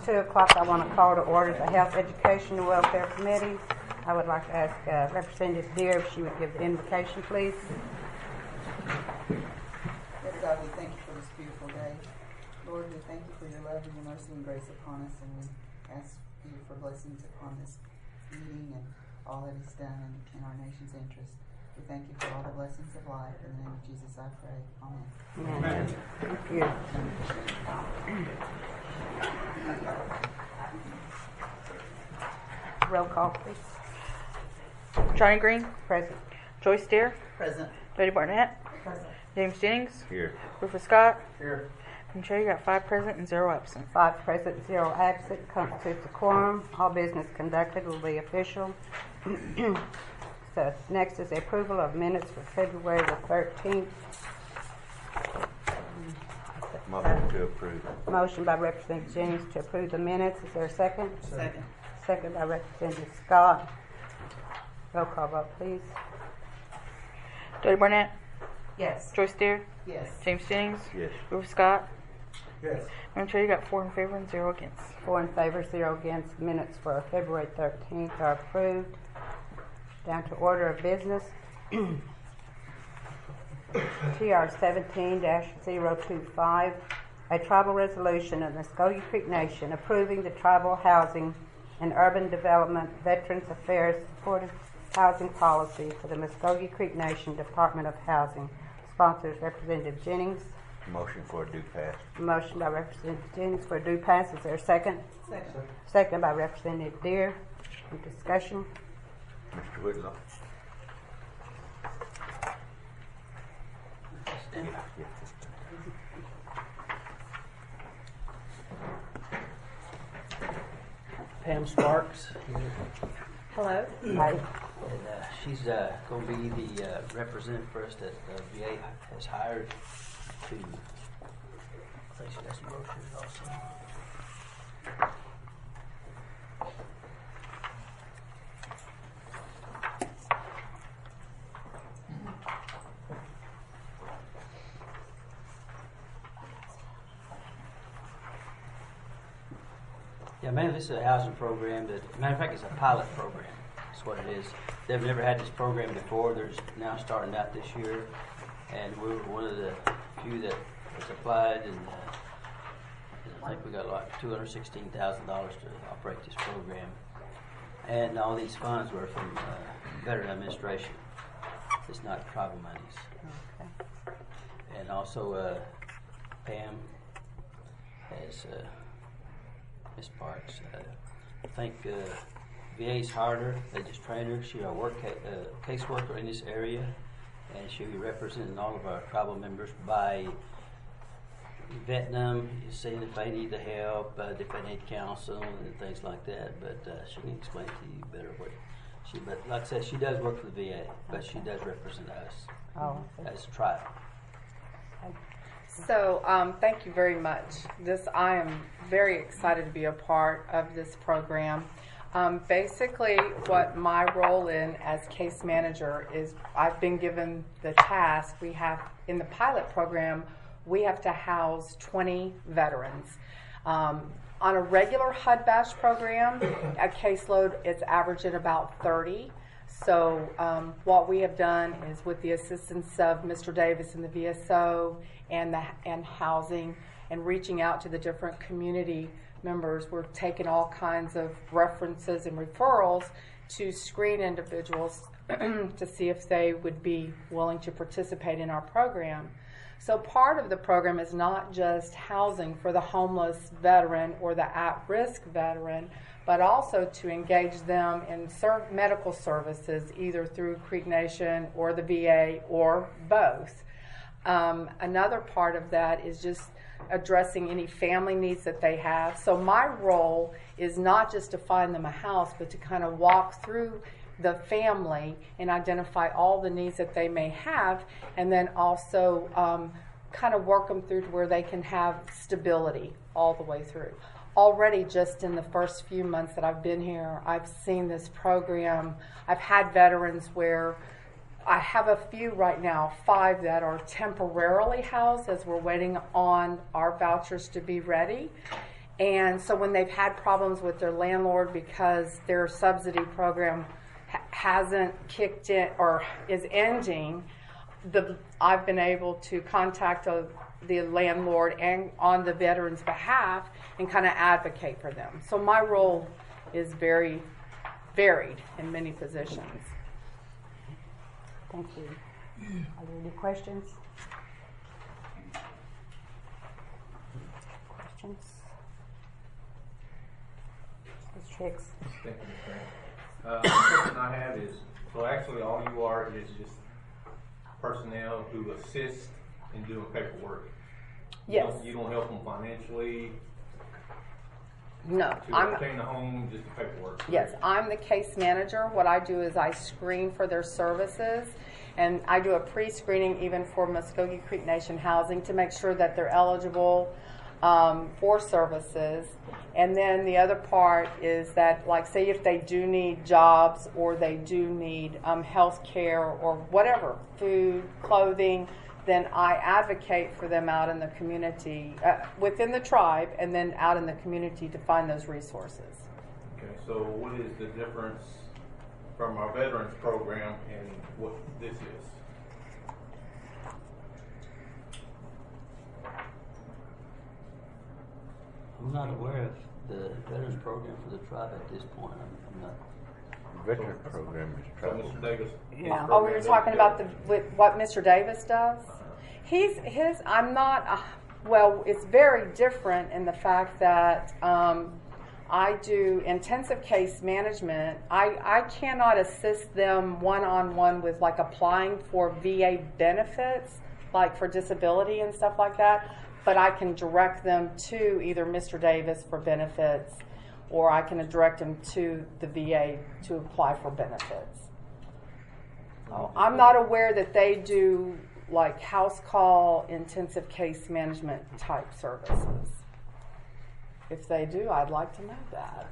2 o'clock, I want to call to order the Health, Education, and Welfare Committee. I would like to ask Representative Deere if she would give the invocation, please. Dear God, we thank you for this beautiful day. Lord, we thank you for your love and your mercy and grace upon us, and we ask you for blessings upon this meeting and all that is done in our nation's interest. We thank you for all the blessings of life. In the name of Jesus, I pray. Amen. Amen. Thank you. Roll call, please. Johnny Green, Present. Joyce Deere, Present. Betty Barnett, Present. James Jennings, Here. Rufus Scott, Here. and Chair, you got 5 present and 0 absent. 5 present, 0 absent, constitutes a quorum. All business conducted will be official. So next is the approval of minutes for February the 13th. Motion to approve. Motion by Representative Jennings to approve the minutes. Is there a second? Second. Second by Representative Scott. Roll call vote, please. Betty Barnett, Yes. Joyce Deere, Yes. James Jennings, Yes. Rufus Scott, Yes. and Chair, you got 4 in favor and 0 against. 4 in favor, 0 against. Minutes for February 13th are approved. Down to order of business. TR 17-025, a tribal resolution of the Muskogee Creek Nation approving the tribal housing and urban development Veterans Affairs supportive housing policy for the Muskogee Creek Nation Department of Housing. Sponsors Representative Jennings. Motion for a due pass. Motion by Representative Jennings for a due pass. Is there a second? Second. Second by Representative Deere. Any discussion? Mr. Whitlow. Pam Sparks, Hello. Hi. and she's going to be the representative for us that VA has hired to. I think she has some brochures also. Yeah, man, this is a housing program that, matter of fact, it's a pilot program. That's what it is. They've never had this program before. They're just now starting out this year, and we were one of the few that was applied, and I think we got like $216,000 to operate this program. And all these funds were from Veteran Administration. It's not tribal monies. Okay. And also Pam has Ms. Parks. I think VA's hired her. They just trained her. She's a caseworker in this area, and she'll be representing all of our tribal members by vetting them, seeing if they need the help, if they need counsel and things like that. But she can explain to you better what she. But like I said, she does work for the VA, but she does represent us as a tribe. So, thank you very much. I am very excited to be a part of this program. Basically, what my role as case manager is, I've been given the task. We have, in the pilot program, we have to house 20 veterans. On a regular HUD BASH program, a caseload is averaging about 30. So what we have done is, with the assistance of Mr. Davis and the VSO and housing and reaching out to the different community members, we're taking all kinds of references and referrals to screen individuals to see if they would be willing to participate in our program. So part of the program is not just housing for the homeless veteran or the at-risk veteran, but also to engage them in medical services, either through Creek Nation or the VA or both. Another part of that is just addressing any family needs that they have. So my role is not just to find them a house, but to kind of walk through the family and identify all the needs that they may have, and then also kind of work them through to where they can have stability all the way through. Already, just in the first few months that I've been here, I've seen this program. I've had veterans where I have a few right now, 5 that are temporarily housed as we're waiting on our vouchers to be ready. And so when they've had problems with their landlord because their subsidy program hasn't kicked in or is ending, I've been able to contact the landlord and on the veterans' behalf and kind of advocate for them. So my role is very varied in many positions. Thank you. Are there any questions? Questions? Ms. Trix? Thank you, Ms. Grant. The question I have is, so actually all you are is just personnel who assist in doing paperwork. Yes. You don't help them financially No, to obtain a home, just the paperwork. Yes, I'm the case manager. What I do is I screen for their services, and I do a pre-screening even for Muskogee Creek Nation Housing to make sure that they're eligible for services. And then the other part is that, like, say if they do need jobs or they do need health care or whatever, food, clothing, then I advocate for them out in the community, within the tribe, and then out in the community to find those resources. Okay, so what is the difference from our veterans program and what this is? I'm not aware of the veterans program for the tribe at this point. I'm not. Veteran program is So trouble. Mr. Davis. Yeah. Oh, we were talking about what Mr. Davis does? I'm not, well, it's very different in the fact that I do intensive case management. I cannot assist them one-on-one with like applying for VA benefits, like for disability and stuff like that, but I can direct them to either Mr. Davis for benefits, or I can direct them to the VA to apply for benefits. So I'm not aware that they do like house call, intensive case management type services. If they do, I'd like to know that.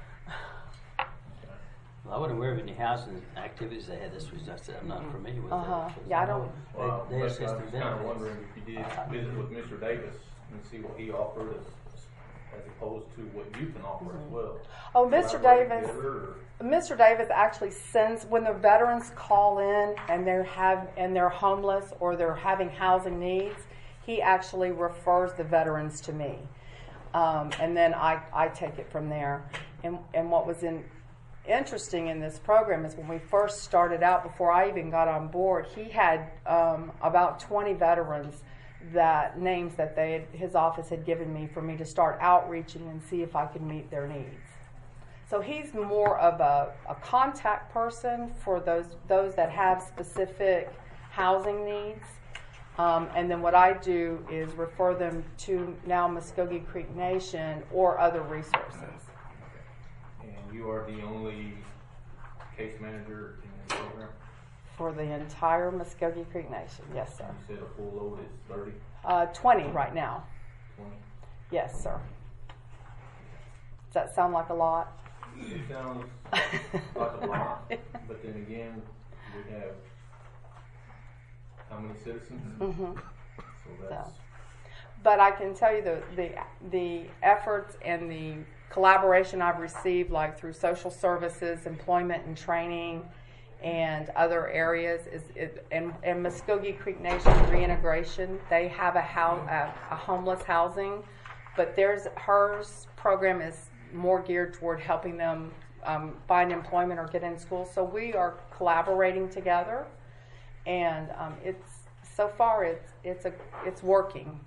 Well, I wasn't aware of any housing activities they had. This was just I'm not familiar with Uh-huh. that. Yeah, I don't. Well, They that's assist why I in was kind of benefits. wondering if you did visit with Mr. Davis and see what he offered as opposed to what you can offer as well. Oh, Mr. Collaborate Davis. together, or- Mr. Davis actually sends when the veterans call in and they're homeless or they're having housing needs. He actually refers the veterans to me, and then I take it from there. And what was interesting in this program is when we first started out, before I even got on board, he had about 20 veterans names that his office had given me for me to start outreaching and see if I could meet their needs. So he's more of a contact person for those that have specific housing needs. And then what I do is refer them to now Muskogee Creek Nation or other resources. And you are the only case manager in this program? For the entire Muskogee Creek Nation, yes, sir. You said a full load is 30, 20 right now. 20? Yes, sir. Does that sound like a lot? It sounds like a lot, but then again, we have how many citizens? Mm-hmm. So that's But I can tell you the efforts and the collaboration I've received, like through social services, employment and training, and other areas, and Muskogee Creek Nation Reintegration. They have a homeless housing, but hers program is more geared toward helping them find employment or get in school. So we are collaborating together, and so far it's working.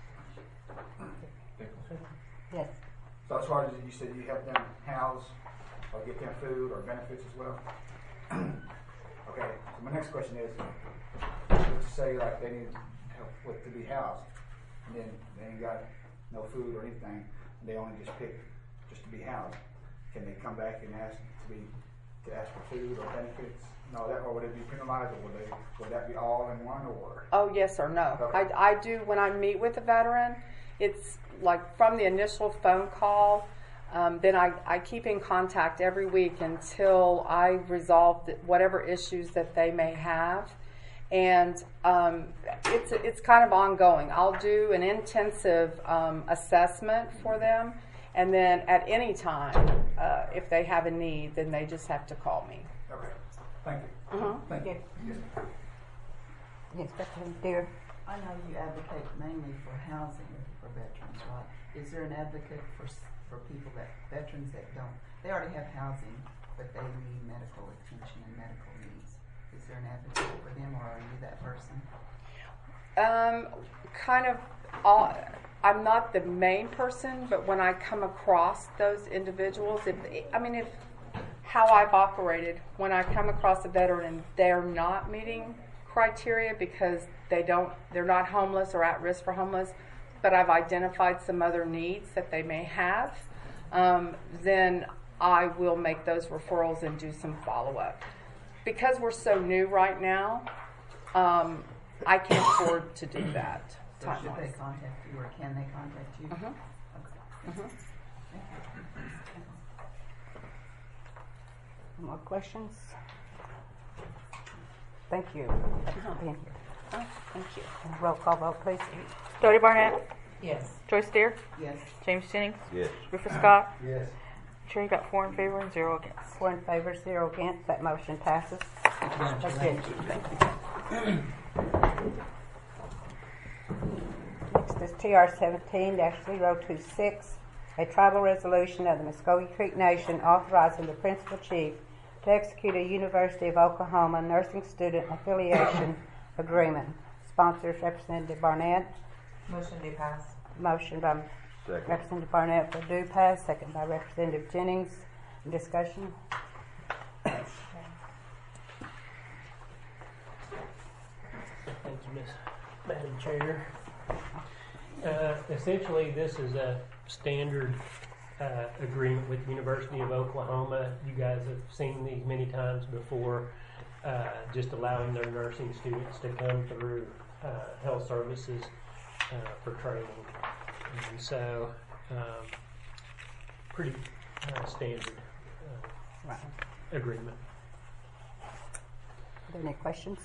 Yes. So as far as you said, you help them house or get them food or benefits as well? Okay, so my next question is, let's say like they need help to be housed, and then they ain't got no food or anything, and they only just pick just to be housed. Can they come back and ask for food or benefits? No, or would it be penalized, or would that be all in one, or? Oh, yes or no. Okay. I do, when I meet with a veteran, it's like from the initial phone call, then I keep in contact every week until I resolve whatever issues that they may have. And it's kind of ongoing. I'll do an intensive assessment for them, and then at any time, if they have a need, then they just have to call me. Okay. Thank you. Mhm. Thank you. Yes, Representative Deer. I know you advocate mainly for housing for veterans, right? Is there an advocate for people veterans that don't, they already have housing, but they need medical attention and medical needs? Is there an advocate for them, or are you that person? Kind of all. I'm not the main person, but when I come across those individuals, if how I've operated, when I come across a veteran and they're not meeting criteria because they're not homeless or at risk for homeless, but I've identified some other needs that they may have, then I will make those referrals and do some follow-up. Because we're so new right now, I can't afford to do that. So should they contact you, or can they contact you? Mhm. Okay. Mhm. More questions? Thank you. Thanks for being here. Oh, thank you. And roll call vote, please. Jody Barnett, Yes. Joyce Deer, Yes. James Jennings, Yes. Rufus Scott. Yes. Chair, you got 4 in favor and 0 against. 4 in favor, 0 against. That motion passes. That's good. Next is TR 17-026, a tribal resolution of the Muskogee Creek Nation authorizing the principal chief to execute a University of Oklahoma nursing student affiliation agreement. Sponsors Representative Barnett. Motion to pass. Motion by Second. Representative Barnett for do pass, second by Representative Jennings. Discussion? Thank you, Madam Chair. Essentially, this is a standard agreement with the University of Oklahoma. You guys have seen these many times before, just allowing their nursing students to come through health services for training. And so, pretty standard Right. agreement. Are there any questions?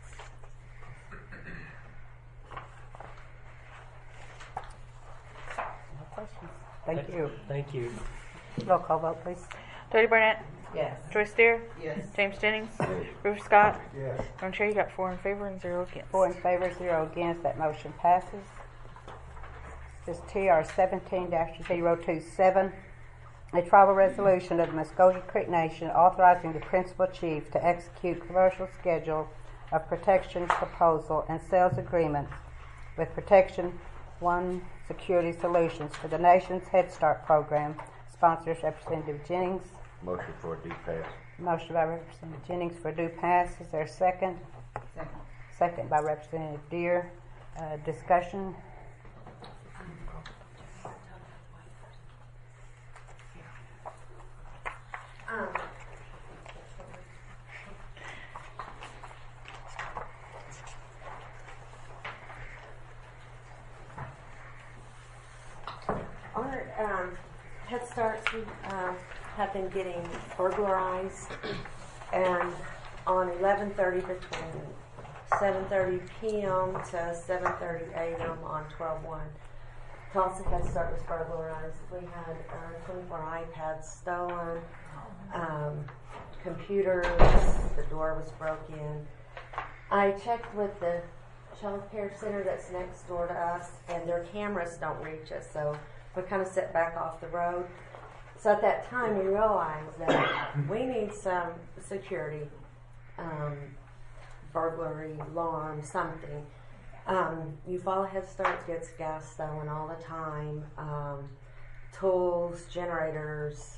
No questions. Thank you. Thank you. Roll call vote, please. Jody Barnett, Yes. Joyce Deer, Yes. James Jennings, Rufus Scott. Yes. Madam Chair, you got 4 in favor and 0 against. 4 in favor, 0 against. That motion passes. This is TR 17-027, a tribal resolution of the Muskogee Creek Nation authorizing the principal chief to execute commercial schedule of protection proposal and sales agreements with Protection One Security Solutions for the nation's Head Start program. Sponsors Representative Jennings. Motion for D pass. Motion by Representative Jennings for due pass. Is there a second? Second. Second by Representative Deer. Discussion? Our Head Starts have been getting burglarized, and on 11:30 between 7:30 p.m. to 7:30 a.m. on 12/1, Tulsa Head Start was burglarized. We had 24 iPads stolen, computers, the door was broken. I checked with the child care center that's next door to us, and their cameras don't reach us, so we kind of set back off the road. So at that time, we realized that we need some security, burglary, alarm, something. Eufaula Head Start gets gas stolen all the time, tools, generators.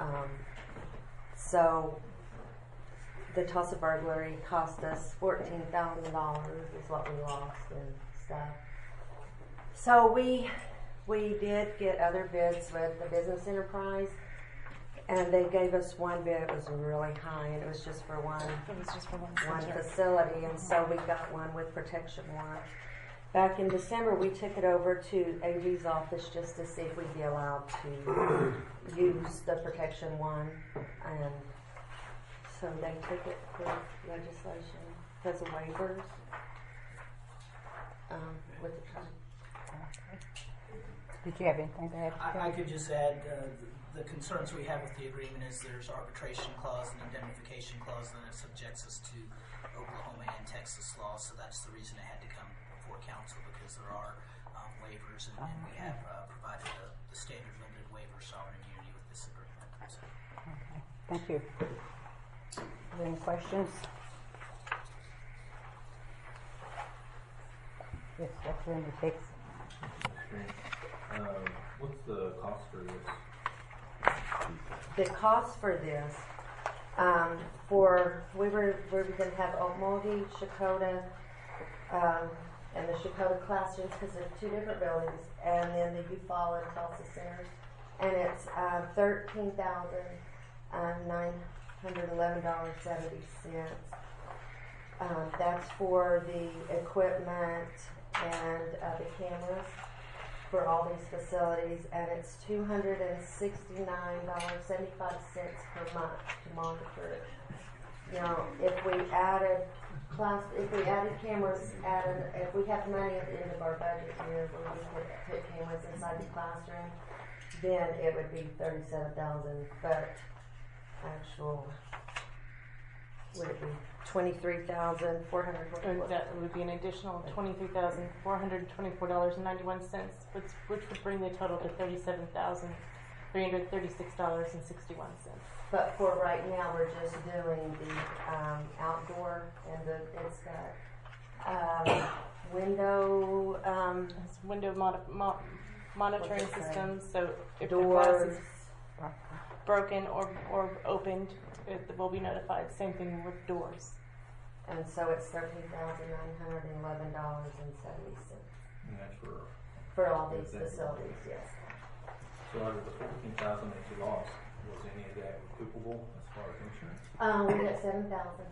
So the Tulsa burglary cost us $14,000 is what we lost and stuff. So we did get other bids with the business enterprise, and they gave us one bid. It was really high, and it was just for one facility, and so we got one with Protection One. Back in December, we took it over to AG's office just to see if we'd be allowed to use the Protection One, and so they took it through legislation. because of waivers. With the Did you have anything to add? I could just add the concerns we have with the agreement is there's arbitration clause and indemnification clause, and it subjects us to Oklahoma and Texas laws. So that's the reason it had to come before council, because there are waivers, and we have provided the standard limited waiver sovereign immunity with this agreement. So. Okay, thank you. Are there any questions? Yes, Dr. Linda takes. What's the cost for this? The cost for this, we were going to have Okmulgee, Shakota, and the Shakota classrooms, because there's two different buildings, and then the Eufaula and Tulsa centers, and it's $13,911.70. That's for the equipment and the cameras for all these facilities, and it's $269.75 per month to monitor it. Now, if we added cameras, if we have money at the end of our budget year where we could put cameras inside the classroom, then it would be $37,000. But actual, would it be $23,400? That would be an additional $23,424.91, which would bring the total to $37,336.61. But for right now, we're just doing the outdoor, and it's got window It's window monitoring systems. So if the doors. glass is broken or opened, it will be notified. Same thing with doors. And so it's $13,911.70 And that's for all these facilities. Yes. So out of the $14,000 that you lost, was any of that recoupable as far as insurance? We got $7,000.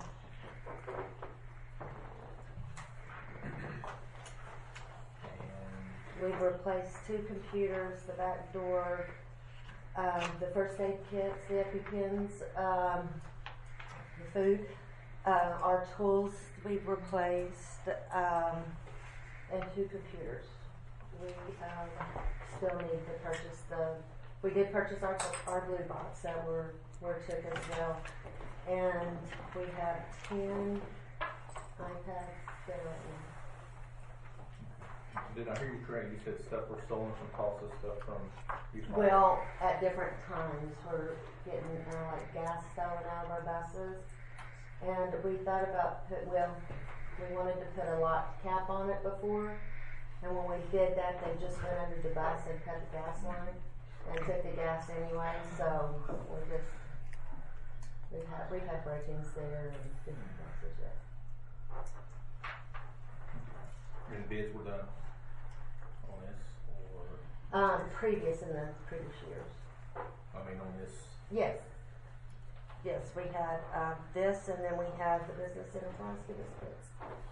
We've replaced 2 computers, the back door, the first aid kits, the EpiPens, the food, our tools we've replaced, and 2 computers. We still need to purchase we did purchase our blue box that were took as well. And we have 10 iPads there right now. Did I hear you correct? You said stuff was stolen from Tulsa, stuff from Houston? Well, at different times, we're getting like gas stolen out of our buses. And we thought about we wanted to put a locked cap on it before. And when we did that, they just went under the bus and cut the gas line and took the gas anyway. So we've had break-ins there and different places yet. And bids were done on this, or? Previous in the previous years. I mean, on this. Yes. Yes, we had this, and then we had the business enterprise give us bids.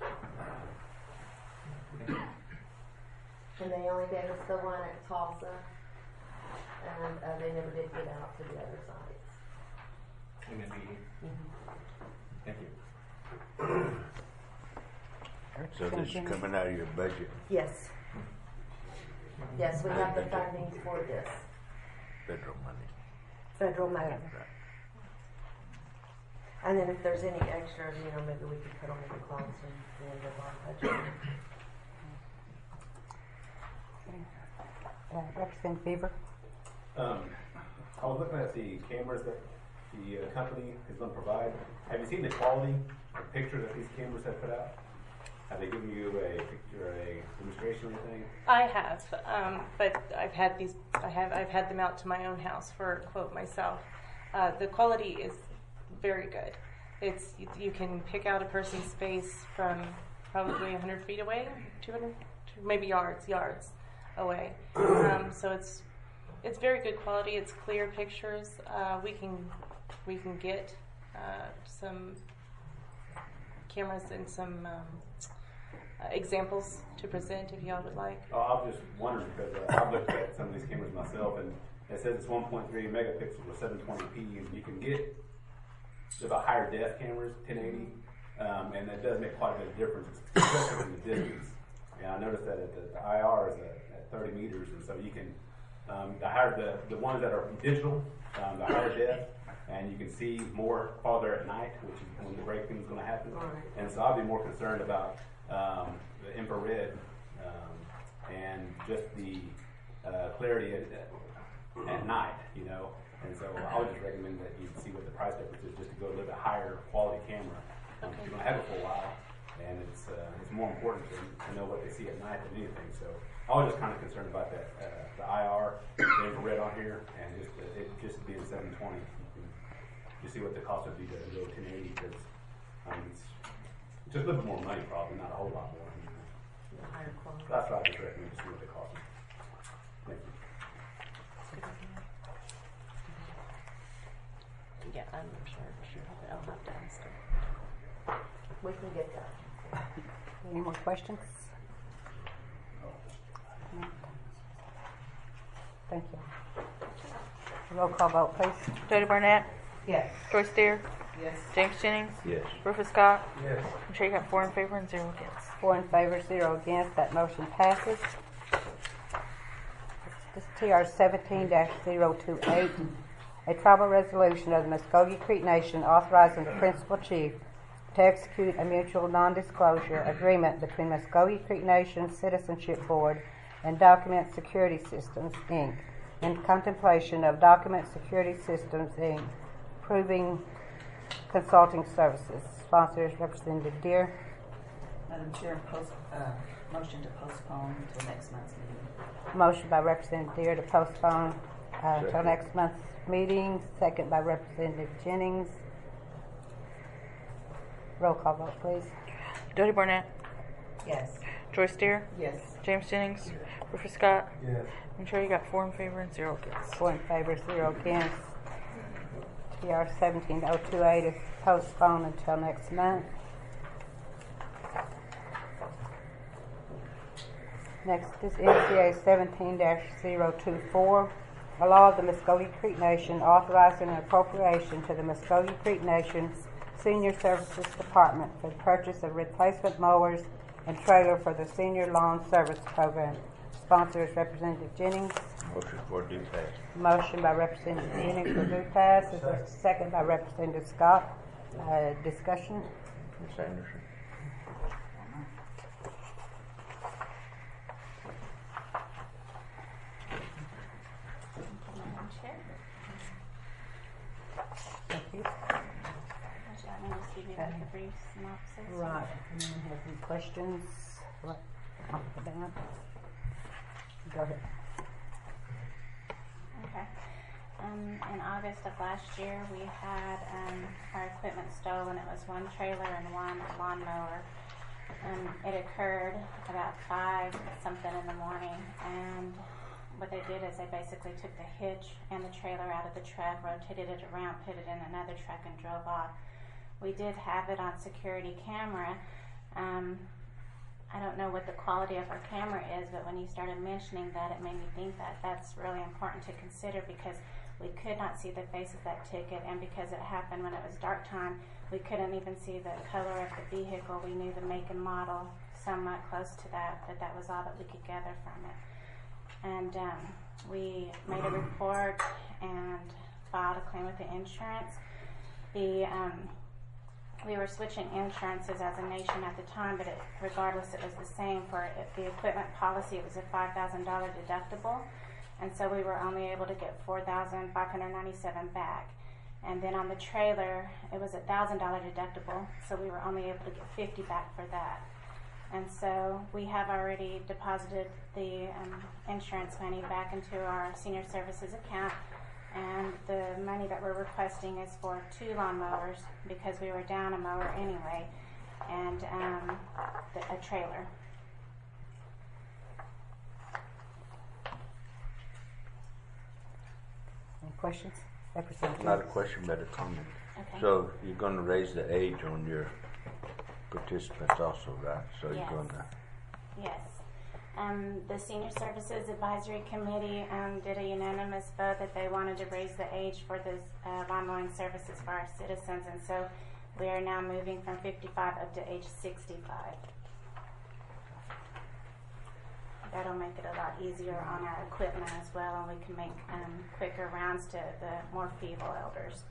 And they only gave us the one at Tulsa, and they never did get out to the other sites. Thank you. So this is coming out of your budget? Yes. Yes, we have the funding for this. Federal money. Federal money. And then if there's any extra, maybe we could put on the clause in the end of our budget. Representative Beaver? I was looking at the cameras that the company is going to provide. Have you seen the quality of pictures that these cameras have put out? Have they given you a picture, a demonstration or anything? I have, but I've had them out to my own house for a quote myself. The quality is very good. You can pick out a person's face from probably 100 feet away, 200, maybe yards away. So it's very good quality. It's clear pictures. We can get some cameras and some examples to present if y'all would like. I was just wondering because I've looked at some of these cameras myself, and it says it's 1.3 megapixels with 720p, and you can get the higher def cameras, 1080, and that does make quite a bit of difference, especially in the distance. And I noticed that the IR is at 30 meters, and so you can, the ones that are digital, the higher def, and you can see more farther at night, which is when the breaking is going to happen. Right. And so I'll be more concerned about the infrared and just the clarity at night, you know. And so I would just recommend that you see what the price difference is, just to go a little bit higher quality camera. Okay. You're going to have it for a while, and it's more important to know what they see at night than anything. So I was just kind of concerned about that, the IR, the infrared on here, and just being 720. You see what the cost would be to go 1080, because it's just a little bit more money, probably, not a whole lot more. The higher quality. That's why I just recommend to see what they cost. Thank you. Yeah, I'm sure. I'll have to ask her. We can get that. Any more questions? No. Thank you. Roll call vote, please. Jody Barnett, Yes. Joyce Deere, Yes. James Jennings, Yes. Rufus Scott. Yes. I'm sure you got 4 in favor and 0 against. 4 in favor, 0 against. That motion passes. This is TR 17-028, a tribal resolution of the Muskogee Creek Nation authorizing the principal chief to execute a mutual non-disclosure agreement between Muskogee Creek Nation Citizenship Board and Document Security Systems, Inc., in contemplation of Document Security Systems, Inc., approving consulting services. Sponsors, Representative Deere. Madam Chair, motion to postpone until next month's meeting. Motion by Representative Deere to postpone until Second. next month's meeting. Second by Representative Jennings. Roll call vote, please. Jody Barnett, Yes. Joyce Deere, Yes. James Jennings, Rufus Scott. Yes. I'm sure you got 4 in favor and 0 against. 4 in favor, 0 against. TR 17-028 is postponed until next month. Next is NCA 17-024, a law of the Muskogee Creek Nation authorizing an appropriation to the Muskogee Creek Nation Senior Services Department for the purchase of replacement mowers and trailer for the Senior Lawn Service Program. Sponsor is Representative Jennings. Motion for due pass. Motion by Representative Jennings for due pass. Is there a second by Representative Scott? Discussion? Ms. Anderson. Madam Chair. Thank you. Would you like me to just give you like a brief synopsis? Right. Anyone have any questions? What? Off the bat? Go ahead. Okay. In August of last year, we had our equipment stolen. It was one trailer and one lawnmower. It occurred about 5 something in the morning, and what they did is they basically took the hitch and the trailer out of the truck, rotated it around, put it in another truck, and drove off. We did have it on security camera. I don't know what the quality of our camera is, but when you started mentioning that, it made me think that that's really important to consider, because we could not see the face of that ticket, and because it happened when it was dark time, we couldn't even see the color of the vehicle. We knew the make and model somewhat close to that, but that was all that we could gather from it. And we made a report and filed a claim with the insurance. We were switching insurances as a nation at the time, but regardless, it was the same. For the equipment policy, it was a $5,000 deductible, and so we were only able to get $4,597 back. And then on the trailer, it was a $1,000 deductible, so we were only able to get $50 back for that. And so we have already deposited the insurance money back into our senior services account, and the money that we're requesting is for 2 lawnmowers, because we were down a mower anyway, and a trailer. Any questions? Representative. Not a question, but a comment. Okay. So you're going to raise the age on your participants also, right? So Yes. you're going to. Yes. The Senior Services Advisory Committee did a unanimous vote that they wanted to raise the age for the lawn mowing services for our citizens, and so We are now moving from 55 up to age 65. That'll make it a lot easier on our equipment as well, and we can make quicker rounds to the more feeble elders.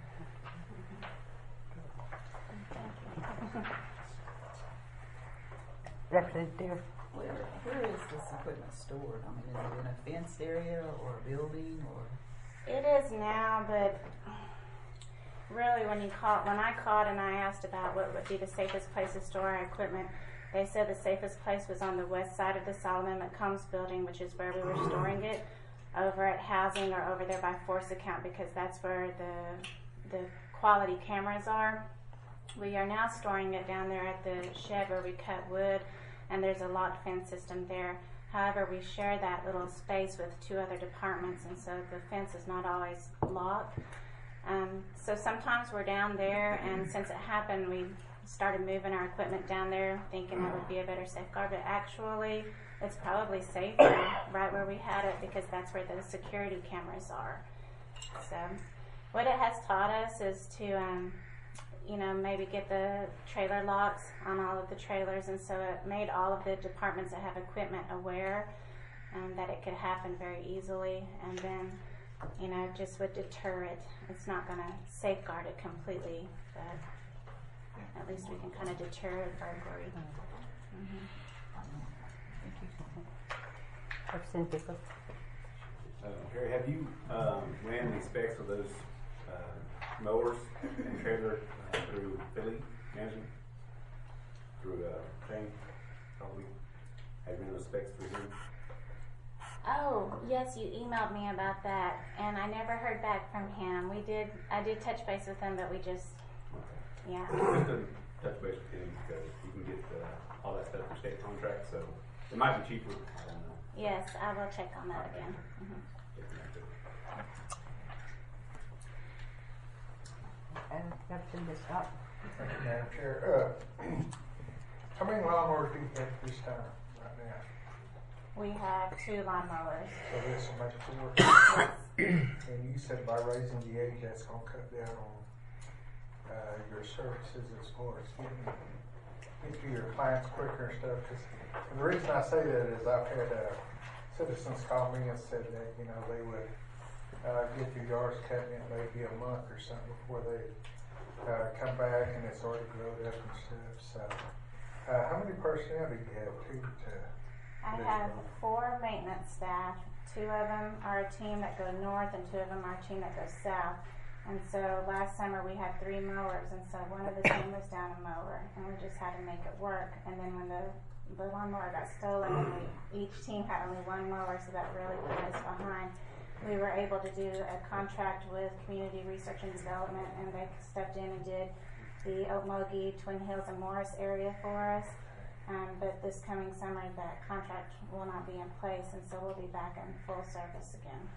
Representative. Where is this equipment stored? I mean, is it in a fenced area or a building or? It is now, but really when I called and I asked about what would be the safest place to store our equipment, they said the safest place was on the west side of the Solomon McCombs building, which is where we were storing it, over at housing or over there by Force Account, because that's where the quality cameras are. We are now storing it down there at the shed where we cut wood, and there's a locked fence system there. However, we share that little space with 2 other departments, and so the fence is not always locked. So sometimes we're down there, and since it happened, we started moving our equipment down there thinking that would be a better safeguard, but actually it's probably safer right where we had it because that's where the security cameras are. So what it has taught us is to maybe get the trailer locks on all of the trailers, and so it made all of the departments that have equipment aware that it could happen very easily, and then just would deter it. It's not going to safeguard it completely, but at least we can kind of deter burglary. Representative. Gary, have you ran the specs of those mowers and trailer through Philly Management? Through Shane? Probably. Have you ran those specs through him? Oh, yes, you emailed me about that, and I never heard back from him. I did touch base with him, but we just, yeah. Just a touch base with him because you can get all that stuff for state contracts, so it might be cheaper. I don't know. Yes, I will check on that again. Representative Scott. Thank you, Madam Chair. How many lawnmowers do you have this time right now? We have 2 lawnmowers. So this will make 4. And you said by raising the age, that's going to cut down on your services as far as get to your clients quicker and stuff. And the reason I say that is I've had citizens call me and said that they would get their yards cut in maybe a month or something before they come back and it's already grown up and stuff. So how many personnel do you have I have 4 maintenance staff. 2 of them are a team that go north and 2 of them are a team that goes south. And so last summer we had 3 mowers, and so one of the team was down a mower, and we just had to make it work. And then when the lawnmower got stolen, and each team had only 1 mower, so that really put us behind. We were able to do a contract with Community Research and Development, and they stepped in and did the Okmulgee, Twin Hills, and Morris area for us. But this coming summer, that contract will not be in place, and so we'll be back in full service again.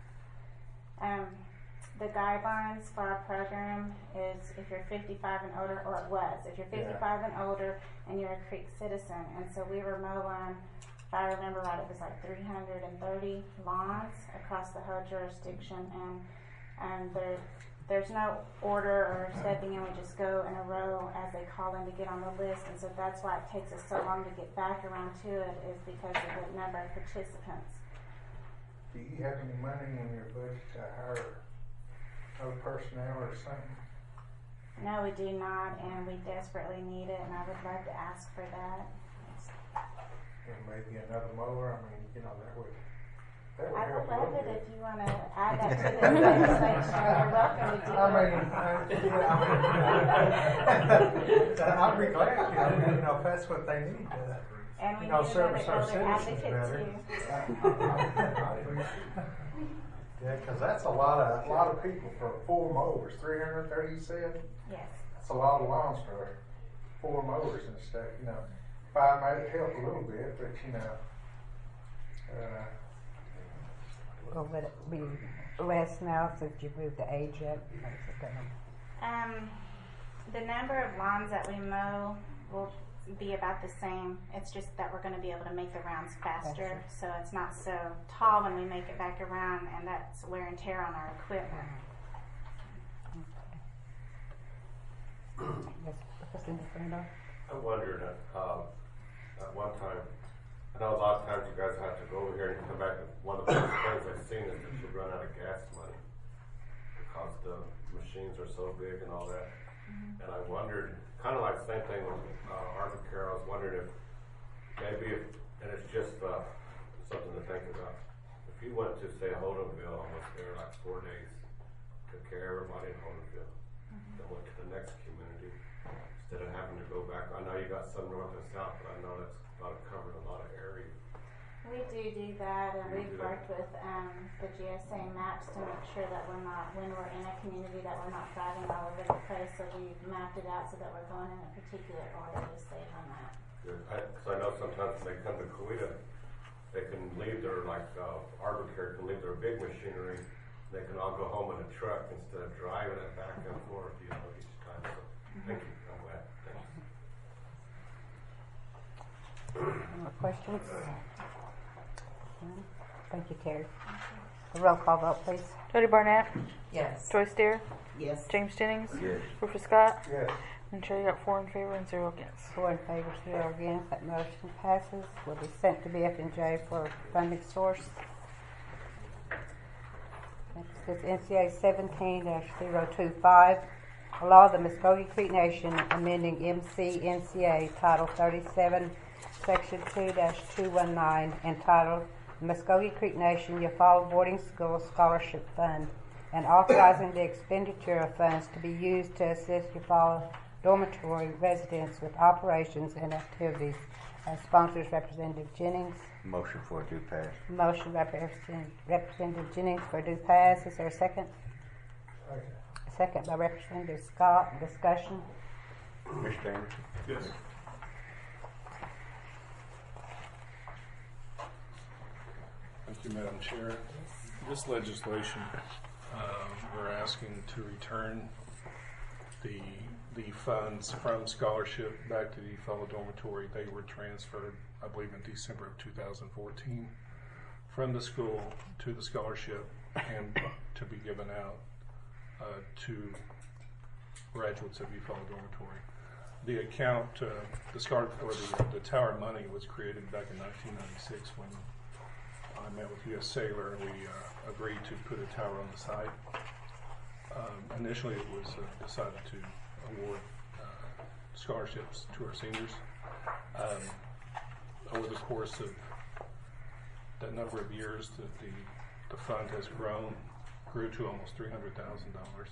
The guidelines for our program is if you're 55 and older, or it was, if you're 55 and older and you're a Creek citizen. And so we were mowing, if I remember right, it was like 330 lawns across the whole jurisdiction. And there's no order or stepping in. We just go in a row as they call in to get on the list. And so that's why it takes us so long to get back around to it, is because of the number of participants. Do you have any money in your budget to hire other personnel or something? No, we do not, and we desperately need it, and I would love to ask for that. And maybe another mower. I mean, that would I help would a love little it bit. if you want to add that to the legislation. You're welcome to do it. I'd be glad, if that's what they need. And we need service another our elder citizens advocate better. too. Yeah, because that's a lot of people for 4 mowers. 330, you said? Yes. That's a lot of lawns for 4 mowers and stuff. 5 might help a little bit, but Will it be less now since you moved the age up? The number of lawns that we mow will be about the same. It's just that we're going to be able to make the rounds faster, so it's not so tall when we make it back around, and that's wear and tear on our equipment. Yes, Representative Randolph. I wondered, at one time, I know a lot of times you guys have to go over here and come back, and one of the first things I've seen is that you run out of gas money because the machines are so big and all that. And I wondered, kind of like the same thing with Arbor Care, I was wondering if maybe, and it's just something to think about, if you went to, say, Holdenville and was there like 4 days, took care of everybody in Holdenville, then went to the next community, instead of having to go back. I know you got some north and south, but I know that's covered a lot of area. We do that, and we've worked with the GSA maps to make sure that we're not, when we're in a community, that we're not driving all over the place. So we mapped it out so that we're going in a particular order to save on that. Good. Because I know sometimes when they come to Coweta, they can leave their, like Arbor Care can leave their big machinery. They can all go home in a truck instead of driving it back and forth, each time. So thank you. I'm glad. Thanks. Any more questions? Thank you, Terry. A roll call vote, please. Jody Barnett. Yes. Joyce Deer. Yes. James Jennings. Yes. Rufus Scott. Yes. And Chair, you got 4 in favor and 0 against. 4 in favor, 0 against. That motion passes. Will be sent to BF&J for funding source. Next is NCA 17-025, a law of the Muskogee Creek Nation amending MCNCA Title 37, Section 2-219, entitled Muskogee Creek Nation Eufaula Boarding School Scholarship Fund, and authorizing the expenditure of funds to be used to assist Eufaula dormitory residents with operations and activities. Sponsors Representative Jennings. Motion for due pass. Motion by Representative Jennings for due pass. Is there a second? Second. Second by Representative Scott. Discussion. Mr. Anderson? Yes. Thank you, Madam Chair. This legislation, we're asking to return the funds from scholarship back to the fellow dormitory. They were transferred, I believe, in December of 2014 from the school to the scholarship and to be given out to graduates of Eufaula Dormitory. The account, the tower money was created back in 1996 when I met with U.S. Sailor and we agreed to put a tower on the site. Initially, it was decided to award scholarships to our seniors. Over the course of that number of years, the fund has grew to almost $300,000.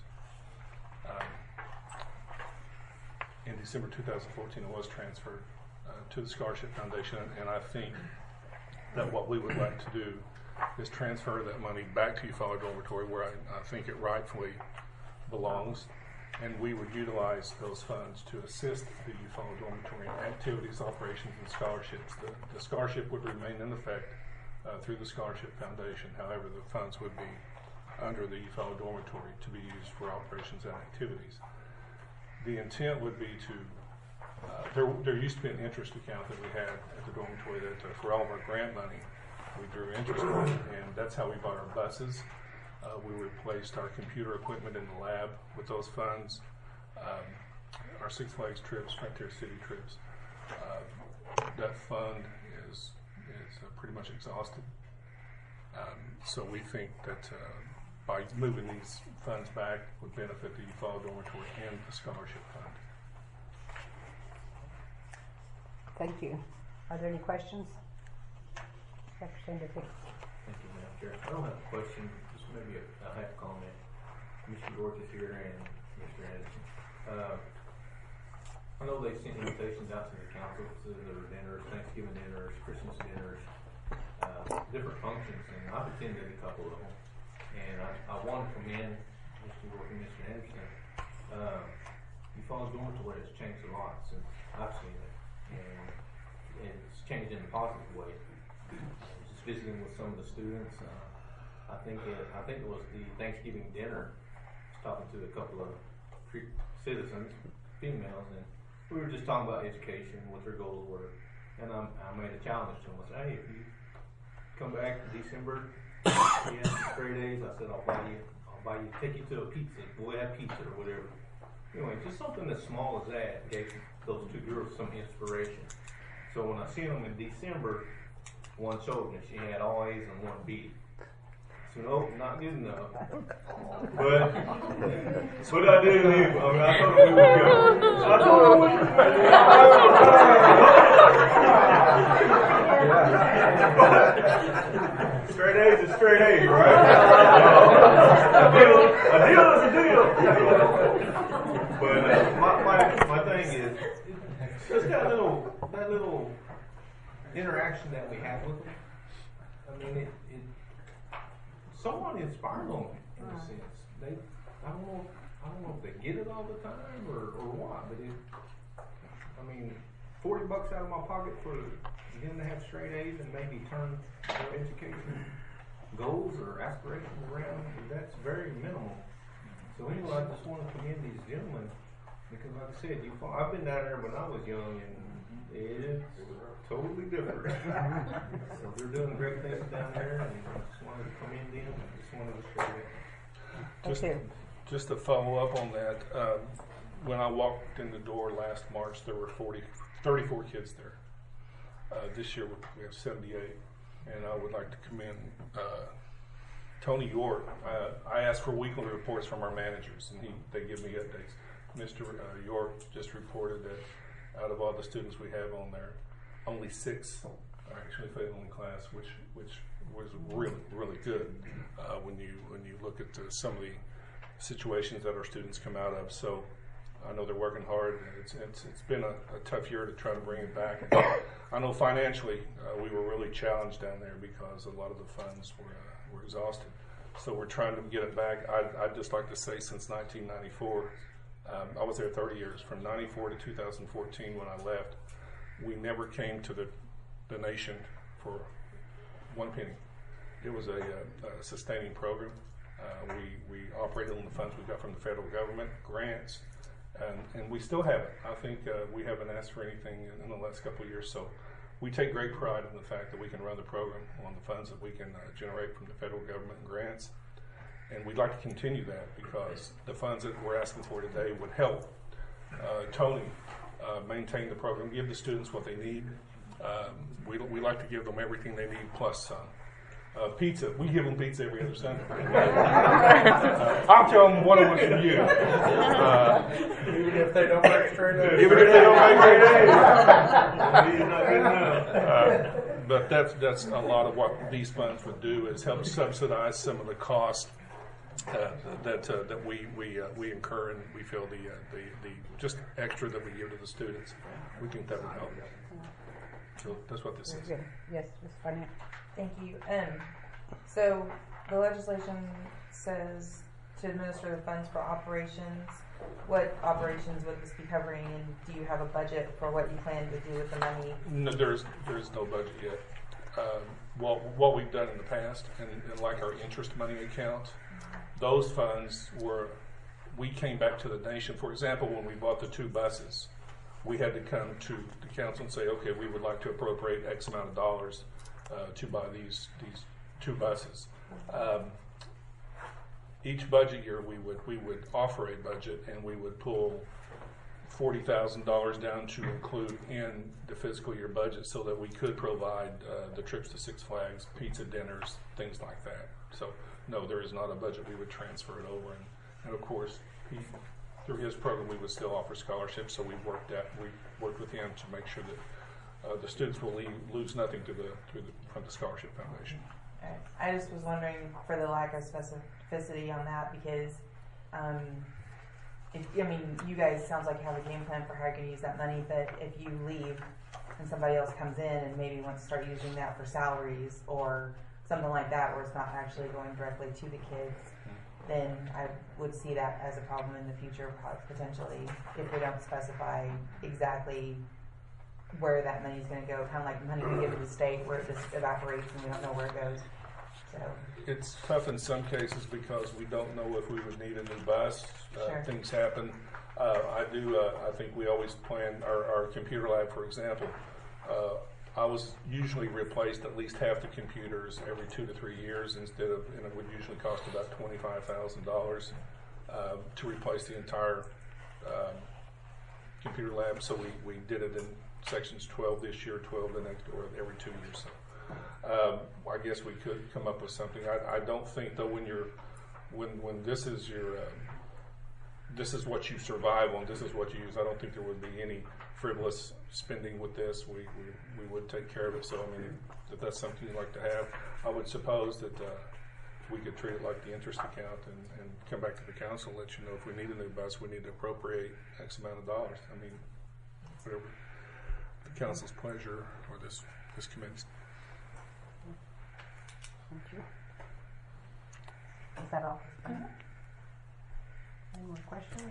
In December 2014, it was transferred to the Scholarship Foundation, and I think that what we would like to do is transfer that money back to Eufaula Dormitory, where I think it rightfully belongs, and we would utilize those funds to assist the Eufaula Dormitory in activities, operations, and scholarships. The scholarship would remain in effect through the Scholarship Foundation. However, the funds would be under the Eufaula Dormitory to be used for operations and activities. The intent would be to, there used to be an interest account that we had at the dormitory that for all of our grant money, we drew interest on, and that's how we bought our buses. We replaced our computer equipment in the lab with those funds. Our Six Flags trips, Frontier City trips, that fund is pretty much exhausted. So we think that by moving these funds back would benefit the Eufaula Dormitory and the scholarship fund. Thank you. Are there any questions? Representative Hicks. Thank you, Madam Chair. I don't have a question, just maybe a half comment. Mr. York is here and Mr. Anderson. I know they sent invitations out to the council to their dinners, Thanksgiving dinners, Christmas dinners, different functions, and I've attended a couple of them. And I want to commend Mr. York and Mr. Anderson. Eufaula Dormitory has changed a lot since I've seen it, and it's changed in a positive way. Just visiting with some of the students, I think it was the Thanksgiving dinner. I was talking to a couple of citizens, females, and we were just talking about education, what their goals were. And I made a challenge to them. I said, hey, if you come back in December, straight days, I said, I'll buy you, take you to a pizza. We'll have pizza or whatever. anyway, just something as small as that gave those two girls some inspiration. So when I seen them in December, one showed me she had all A's and one B. So nope, not good enough. But I did leave. I mean, I thought we would go. I thought we would go. Straight A's is straight A's, right? A deal is a deal. But my thing is just that little interaction that we have with them. I mean, it somewhat inspired them in a sense. I don't know if they get it all the time or what, but I mean, $40 out of my pocket for them to have straight A's and maybe turn their education goals or aspirations around, that's very minimal. So anyway, I just want to commend these gentlemen because, like I said, I've been down there when I was young and it's totally different. So they're doing great things down there, and I just wanted to commend them. I just wanted to share that. Just to follow up on that, when I walked in the door last March, there were 34 kids there. This year we have 78, and I would like to commend Tony York. I asked for weekly reports from our managers, and they give me updates. Mr. York just reported that out of all the students we have on there, only 6 are actually failing in class, which was really good when you look at some of the situations that our students come out of. So I know they're working hard. It's been a tough year to try to bring it back. I know financially we were really challenged down there because a lot of the funds were exhausted. So we're trying to get it back. I'd just like to say since 1994, I was there 30 years, from 94 to 2014 when I left. We never came to the nation for one penny. It was a sustaining program. We operated on the funds we got from the federal government, grants, and we still have it. I think we haven't asked for anything in the last couple of years, so we take great pride in the fact that we can run the program on the funds that we can generate from the federal government and grants. And we'd like to continue that because the funds that we're asking for today would help Tony maintain the program, give the students what they need. We like to give them everything they need plus some. Pizza, we give them pizza every other Sunday. I'll tell them what it was from you. Even if they don't make straight A's. Even if they don't make straight A's. But that's a lot of what these funds would do is help subsidize some of the costs that we incur, and we feel the just extra that we give to the students. We think that would help. So that's what this is. Yes, Ms. Barnett. Thank you. So the legislation says to administer the funds for operations. What operations would this be covering, and do you have a budget for what you plan to do with the money? No, there's no budget yet. What we've done in the past, and like our interest money account, those funds we came back to the nation. For example, when we bought the 2 buses, we had to come to the council and say, okay, we would like to appropriate X amount of dollars to buy these 2 buses. Each budget year, we would offer a budget, and we would pull $40,000 down to include in the fiscal year budget, so that we could provide the trips to Six Flags, pizza dinners, things like that. So no, there is not a budget. We would transfer it over, and of course, through his program, we would still offer scholarships. So we worked with him to make sure that the students will lose nothing from the scholarship foundation. I just was wondering for the lack of specificity on that, because you guys sounds like you have a game plan for how you're going to use that money, but if you leave and somebody else comes in and maybe wants to start using that for salaries or something like that, where it's not actually going directly to the kids, then I would see that as a problem in the future, potentially, if we don't specify exactly where that money is going to go. Kind of like money we give to the state, where it just evaporates and we don't know where it goes. So it's tough in some cases because we don't know if we would need a new bus. Sure. Things happen. I think we always plan our computer lab, for example. I was usually replaced at least half the computers every 2 to 3 years and it would usually cost about $25,000 to replace the entire computer lab, so we did it in sections 12 this year, 12 the next, or every 2 years. So I guess we could come up with something. I don't think though when this is your this is what you survive on, this is what you use, I don't think there would be any frivolous spending with this. We would take care of it. So I mean, if that's something you'd like to have, I would suppose that we could treat it like the interest account and come back to the council, let you know if we need a new bus, we need to appropriate X amount of dollars. I mean, whatever the council's pleasure or this committee's. Thank you. Is that all? Any more questions?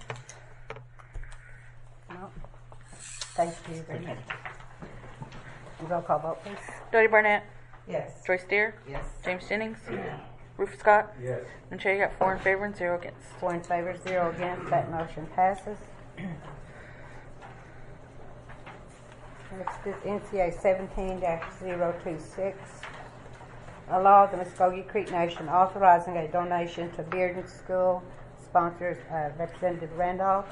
No. Thank you very much. Roll call vote, please. Jody Barnett. Yes. Joyce Deer. Yes. James Jennings. Rufus Scott. Yes. And Chair, you got 4 in favor and 0 against. 4 in favor, 0 against. That motion passes. Next is NCA 17-026. A law of the Muskogee Creek Nation authorizing a donation to Bearden School. Sponsors Representative Randolph.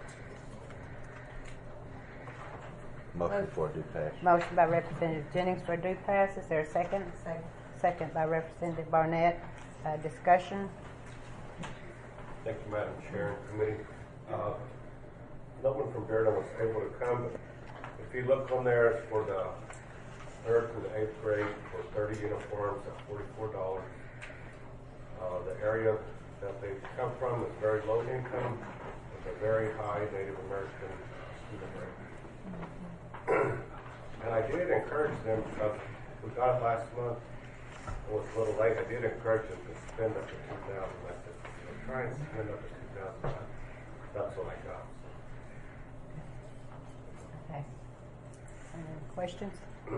Motion for due pass. Motion by Representative Jennings for due pass. Is there a second? Second. Second by Representative Barnett. Discussion. Thank you, Madam Chair and Committee. No one from Bearden was able to come. If you look on there, it's for the 3rd to the 8th grade for 30 uniforms at $44. The area that they come from is very low income with a very high Native American student rate. And I did encourage them, because we got it last month, it was a little late, I did encourage them to spend up to $2,000. I said, try and spend up to $2,000. That's what I got. Okay. Any questions?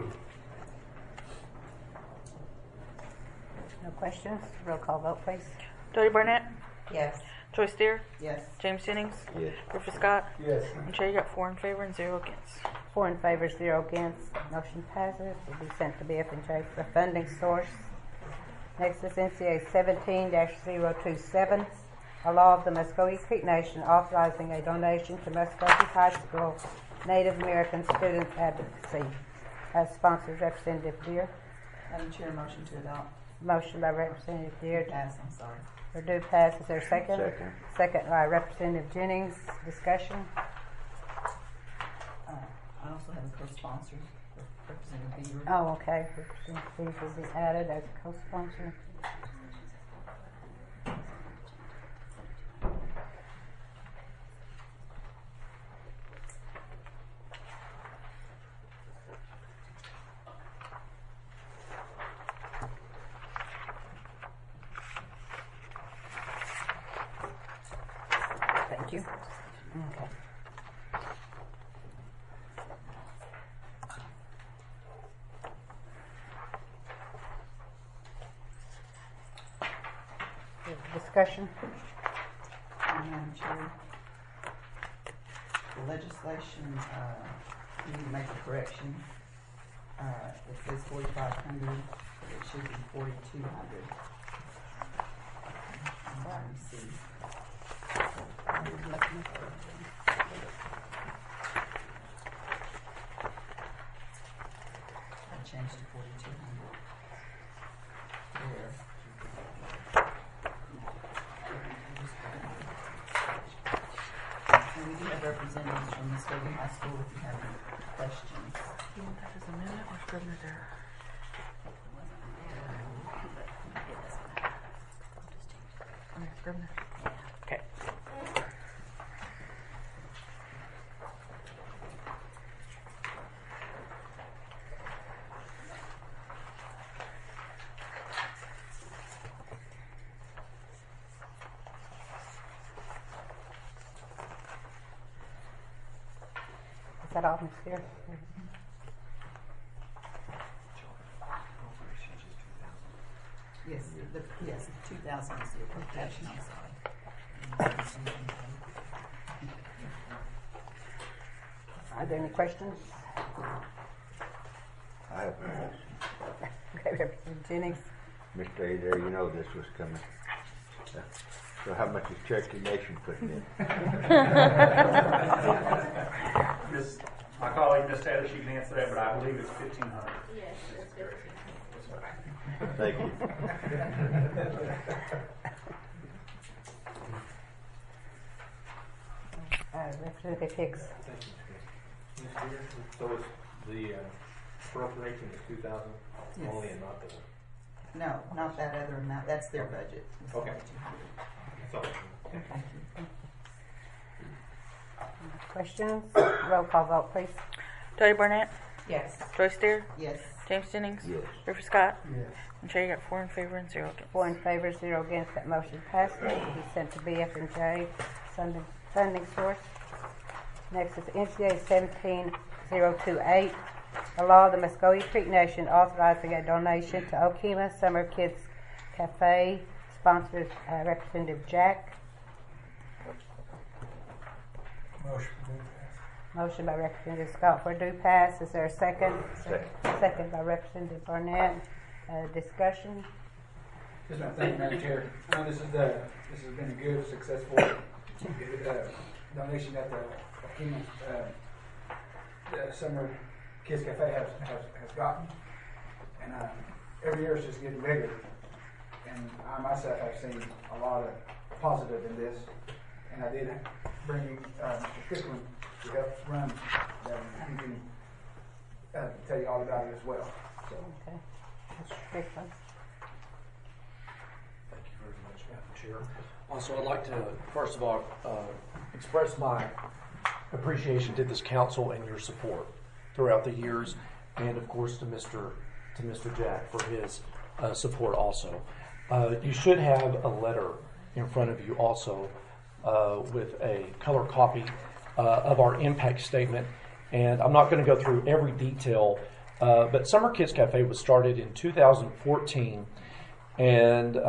No questions? Roll call vote, please. Jody Barnett. Yes. Joyce Deer. Yes. James Jennings. Yes. Rufus Scott. Yes. And Chair, you got 4 in favor and 0 against. 4 in favor, 0 against. Motion passes. Will be sent to BF&J for funding source. Next is NCA 17-027. A law of the Muskogee Creek Nation authorizing a donation to Muskogee High School Native American Student Advocacy. Sponsors Representative Deer. Madam Chair, motion to adopt. Motion by Representative Deer. Pass, I'm sorry. For due pass. Is there a second? Second. Second by Representative Jennings. Discussion. I also have a co-sponsor, Representative Beaver. Oh, okay. Representative Beaver will be added as a co-sponsor. Thank you. Okay. Discussion. Madam Chair, the legislation, we need to make a correction. It says 4,500, it should be 4,200. Let me see. I changed to 4,200. There. And we do have representatives from Muskogee High School if you have any questions. You want that as a minute or Scribner's error? Scribner. Okay. Is that all, Ms. Deer? Yes, yes, 2,000 is the appropriation, I'm sorry. Are there any questions? I have a question. Okay, Representative Jennings. Mr. Adair, you know this was coming. So how much is Cherokee Nation putting in? My colleague, Miss Taylor, she can answer that, but I believe it's 1,500. Yes, it's 15. Thank you. Representative Hicks. Thank you, Mr. Mayor. So it's the appropriation is 2,000 Yes. only, and not the. No, not that other amount. That's their budget. It's Okay. 2,200. So, Thank you. Questions? Roll call vote, please. Dottie Barnett, Yes. Joyce Deer, Yes. James Jennings, Yes. Rufus Scott, Yes. and Chair, you got 4 in favor and 0 against. 4 in favor, 0 against. That motion passes. It will be sent to BF&J funding source. Next is NCA 17028, a law of the Muskogee Creek Nation authorizing a donation to Okemah Summer Kids Cafe, sponsored Representative Jack. Motion to pass. Motion by Representative Scott for due pass. Is there a second? Second. Second by Representative Barnett. Discussion? Just want to thank you, Madam Chair. This has been a good, successful donation that the Okemah the Summer Kids Cafe has gotten, and every year it's just getting bigger. And I myself have seen a lot of positive in this, and I did bring Mr. Strickland to help run that. He can tell you all about it as well. So. Okay. Mr. Strickland. Thank you very much, Madam Chair. Also, I'd like to, first of all, express my appreciation to this council and your support throughout the years, and of course to Mr. Jack for his support also. You should have a letter in front of you also with a color copy of our impact statement, and I'm not going to go through every detail, but Summer Kids Cafe was started in 2014, and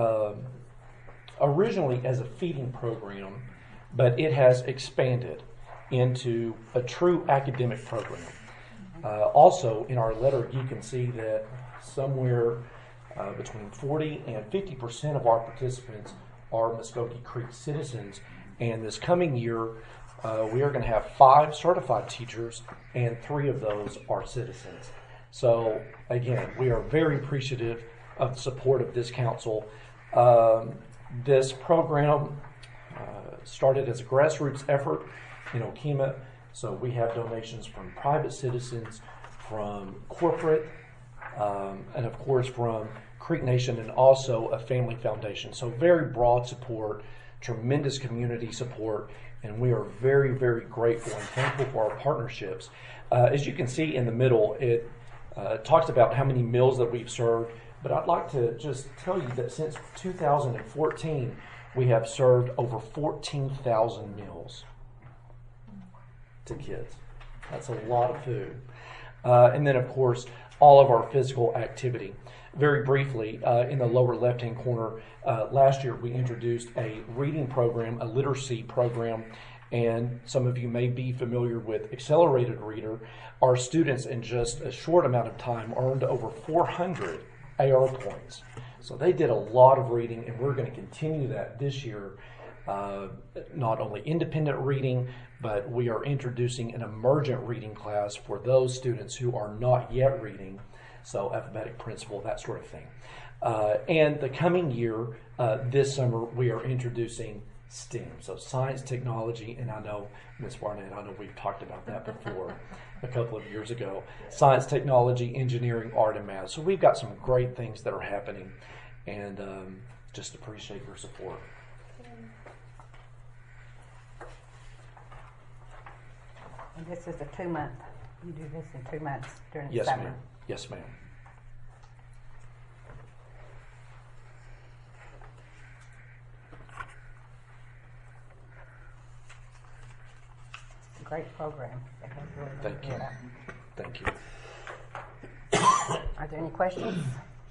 originally as a feeding program, but it has expanded into a true academic program. Also, in our letter, you can see that somewhere between 40 and 50% of our participants are Muskogee Creek citizens, and this coming year, we are going to have 5 certified teachers, and 3 of those are citizens. So, again, we are very appreciative of the support of this council. This program started as a grassroots effort in Okemah, so we have donations from private citizens, from corporate, and of course from Creek Nation, and also a family foundation. So very broad support, tremendous community support, and we are very, very grateful and thankful for our partnerships. As you can see in the middle, it talks about how many meals that we've served, but I'd like to just tell you that since 2014, we have served over 14,000 meals to kids. That's a lot of food. And then, of course, all of our physical activity. Very briefly, in the lower left-hand corner, last year we introduced a reading program, a literacy program, and some of you may be familiar with Accelerated Reader. Our students, in just a short amount of time, earned over 400 AR points. So they did a lot of reading, and we're going to continue that this year. Not only independent reading, but we are introducing an emergent reading class for those students who are not yet reading, so alphabetic principle, that sort of thing. And the coming year, this summer, we are introducing STEM, so science, technology, and I know, Ms. Barnett, I know we've talked about that before a couple of years ago. Science, technology, engineering, art, and math. So we've got some great things that are happening, and just appreciate your support. And this is a 2-month. You do this in 2 months during the Yes, summer. ma'am. Yes, ma'am. It's a great program. It has really Thank you. good. Thank you. Are there any questions?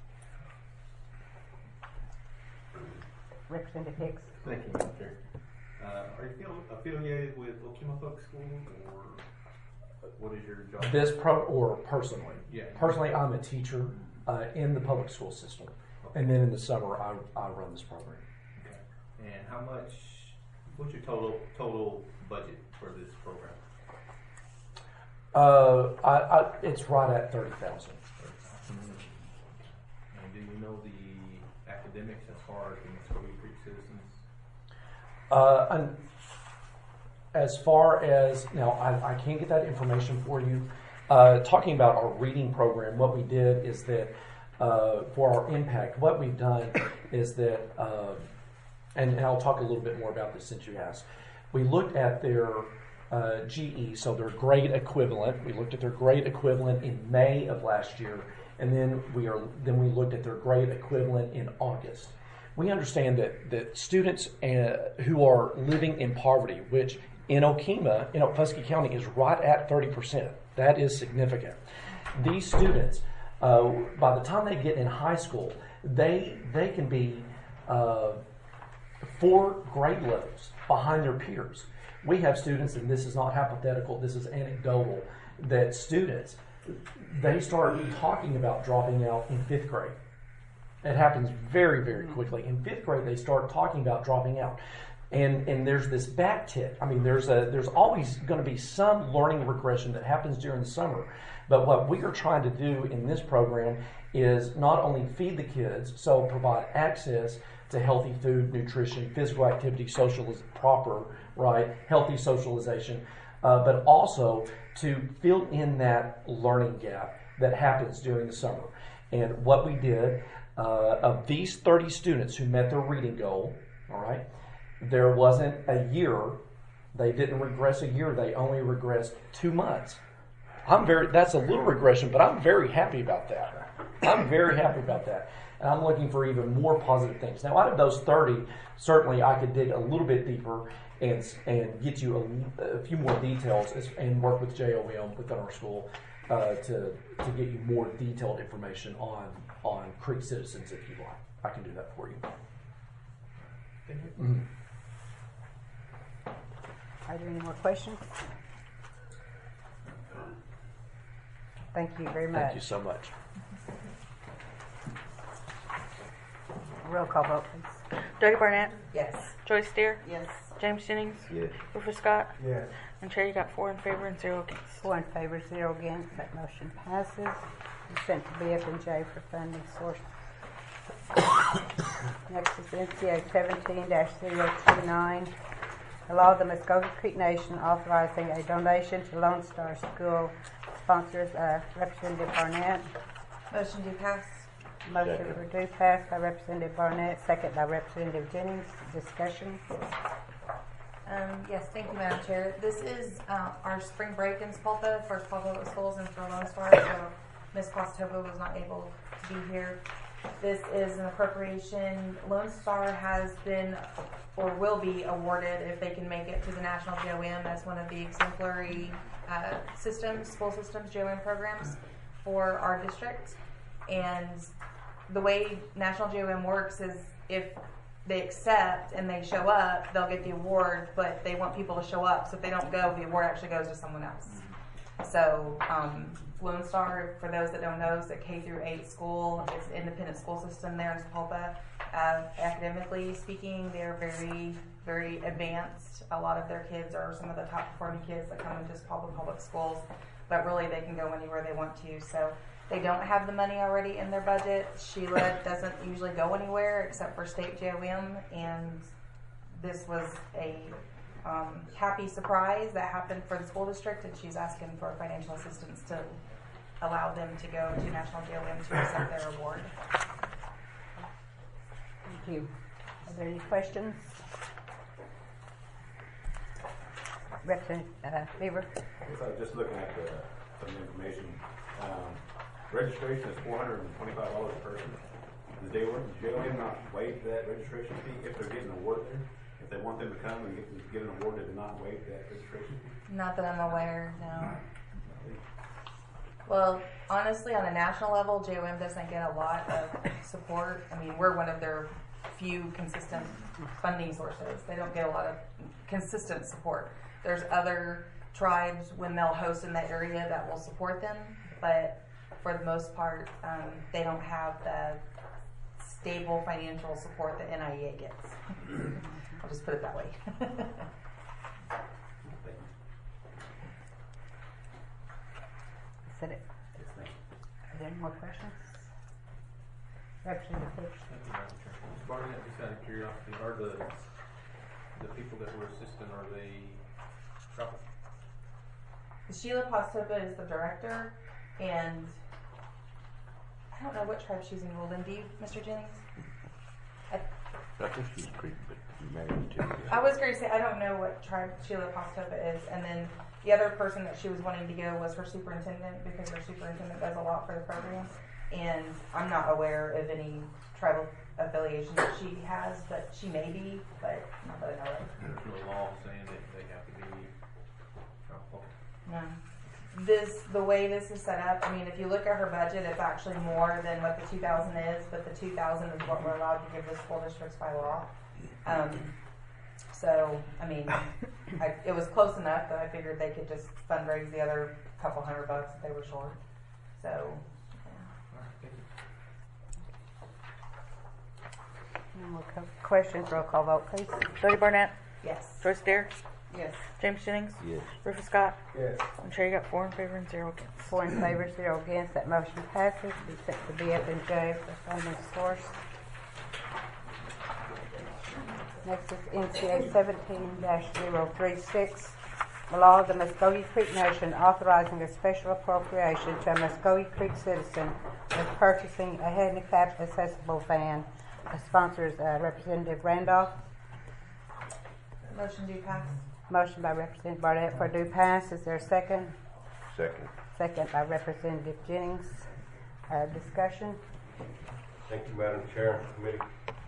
Representative Hicks. thank you, Madam Chair. Are you affiliated with Okemah Public Schools, or what is your job? Or personally? Yeah. Personally, I'm a teacher in the public school system, and then in the summer, I run this program. Okay. And what's your total budget for this program? It's right at 30,000. And do you know the academics as far as the Muskogee Creek citizens? And as far as now, I can't get that information for you. Talking about our reading program, what we did is that for our impact, what we've done is that, and I'll talk a little bit more about this since you asked. We looked at their GE, so their grade equivalent. We looked at their grade equivalent in May of last year, and then we looked at their grade equivalent in August. We understand that students who are living in poverty, which in Okemah, in Okfuskee County, is right at 30%. That is significant. These students, by the time they get in high school, they can be 4 grade levels behind their peers. We have students, and this is not hypothetical, this is anecdotal, that students, they start talking about dropping out in 5th grade. It happens very, very quickly. In 5th grade, they start talking about dropping out. And there's this back tick. I mean, there's always going to be some learning regression that happens during the summer. But what we are trying to do in this program is not only feed the kids, so provide access to healthy food, nutrition, physical activity, healthy socialization, but also to fill in that learning gap that happens during the summer. And what we did, of these 30 students who met their reading goal, all right, there wasn't a year, they didn't regress a year, they only regressed 2 months. That's a little regression, but I'm very happy about that. I'm very happy about that. And I'm looking for even more positive things. Now, out of those 30, certainly I could dig a little bit deeper and get you a few more details and work with JOM within our school to get you more detailed information on Creek citizens if you like. I can do that for you. Mm-hmm. Are there any more questions? Thank you very much. Thank you so much. Roll call vote, please. Jody Barnett, Yes. Joyce Steer, Yes. James Jennings, Yes. Rufus Scott, Yes. and Chair, you got 4 in favor and 0 against. 4 in favor, 0 against. That motion passes. It's sent to BF&J for funding source. Next is NCA 17-029. The law of the Muskogee Creek Nation authorizing a donation to Lone Star School sponsors Representative Barnett. Motion to pass. Motion Second. for due pass by Representative Barnett, second by Representative Jennings. Discussion. Yes, thank you, Madam Chair. This is our spring break in Sepulpa for Sepulpa Schools and for Lone Star, so Ms. Kostova was not able to be here. This is an appropriation. Lone Star has been or will be awarded, if they can make it, to the National JOM as one of the exemplary school systems, JOM programs for our district. And the way National JOM works is if they accept and they show up, they'll get the award, but they want people to show up. So if they don't go, the award actually goes to someone else. So Lone Star, for those that don't know, is a K-8 school. It's an independent school system there in Sepulpa. Academically speaking, they're very, very advanced. A lot of their kids are some of the top performing kids that come into Sepulpa public schools, but really they can go anywhere they want to. So they don't have the money already in their budget. Sheila doesn't usually go anywhere except for state JOM, and this was a happy surprise that happened for the school district, and she's asking for financial assistance to allow them to go to National JOM to accept their award. Thank you. Are there any questions? Representative Beaver. So just looking at some information. Registration is $425 a person. Does JOM not waive that registration fee if they're getting an award there? If they want them to come and get an award, they do not waive that registration fee? Not that I'm aware, no. Well, honestly, on a national level, JOM doesn't get a lot of support. I mean, we're one of their few consistent funding sources. They don't get a lot of consistent support. There's other tribes, when they'll host in that area, that will support them, but for the most part, they don't have stable financial support that NIEA gets. I'll just put it that way. Is that it? Are there any more questions? Representative Hicks. Thank you, Madam Chair. Ms. Barnett, just out of curiosity, are the people that were assisting, are they travel? Sheila Pastopa is the director, and I don't know what tribe she's enrolled in. Do you, Mr. Jennings? I think she's Creek, but married to. I was going to say, I don't know what tribe Sheila Pastopa is. And then the other person that she was wanting to go was her superintendent, because her superintendent does a lot for the program. And I'm not aware of any tribal affiliation that she has, but she may be, but not that I know of. There's no law saying that they have to be travel. No. The way this is set up, I mean, if you look at her budget, it's actually more than what the 2,000 is, but the 2,000 is what we're allowed to give the school districts by law. So, I mean, it was close enough that I figured they could just fundraise the other couple $100 that they were short. So, No more questions. Roll call vote, please. Jody Barnett, yes. Joyce Dare, Yes. James Jennings, Yes. Rufus Scott. Yes. I'm sure you got 4 in favor and 0 against. 4 in favor, 0 against. That motion passes. Be sent to BF&J for funding source. Next is NCA 17-036. A law of the Muskogee Creek Nation authorizing a special appropriation to a Muskogee Creek citizen with purchasing a handicap accessible van. Sponsors Representative Randolph. Motion do pass. Motion by Representative Barnett for due pass. Is there a second? Second. Second by Representative Jennings. Discussion? Thank you, Madam Chair and Committee.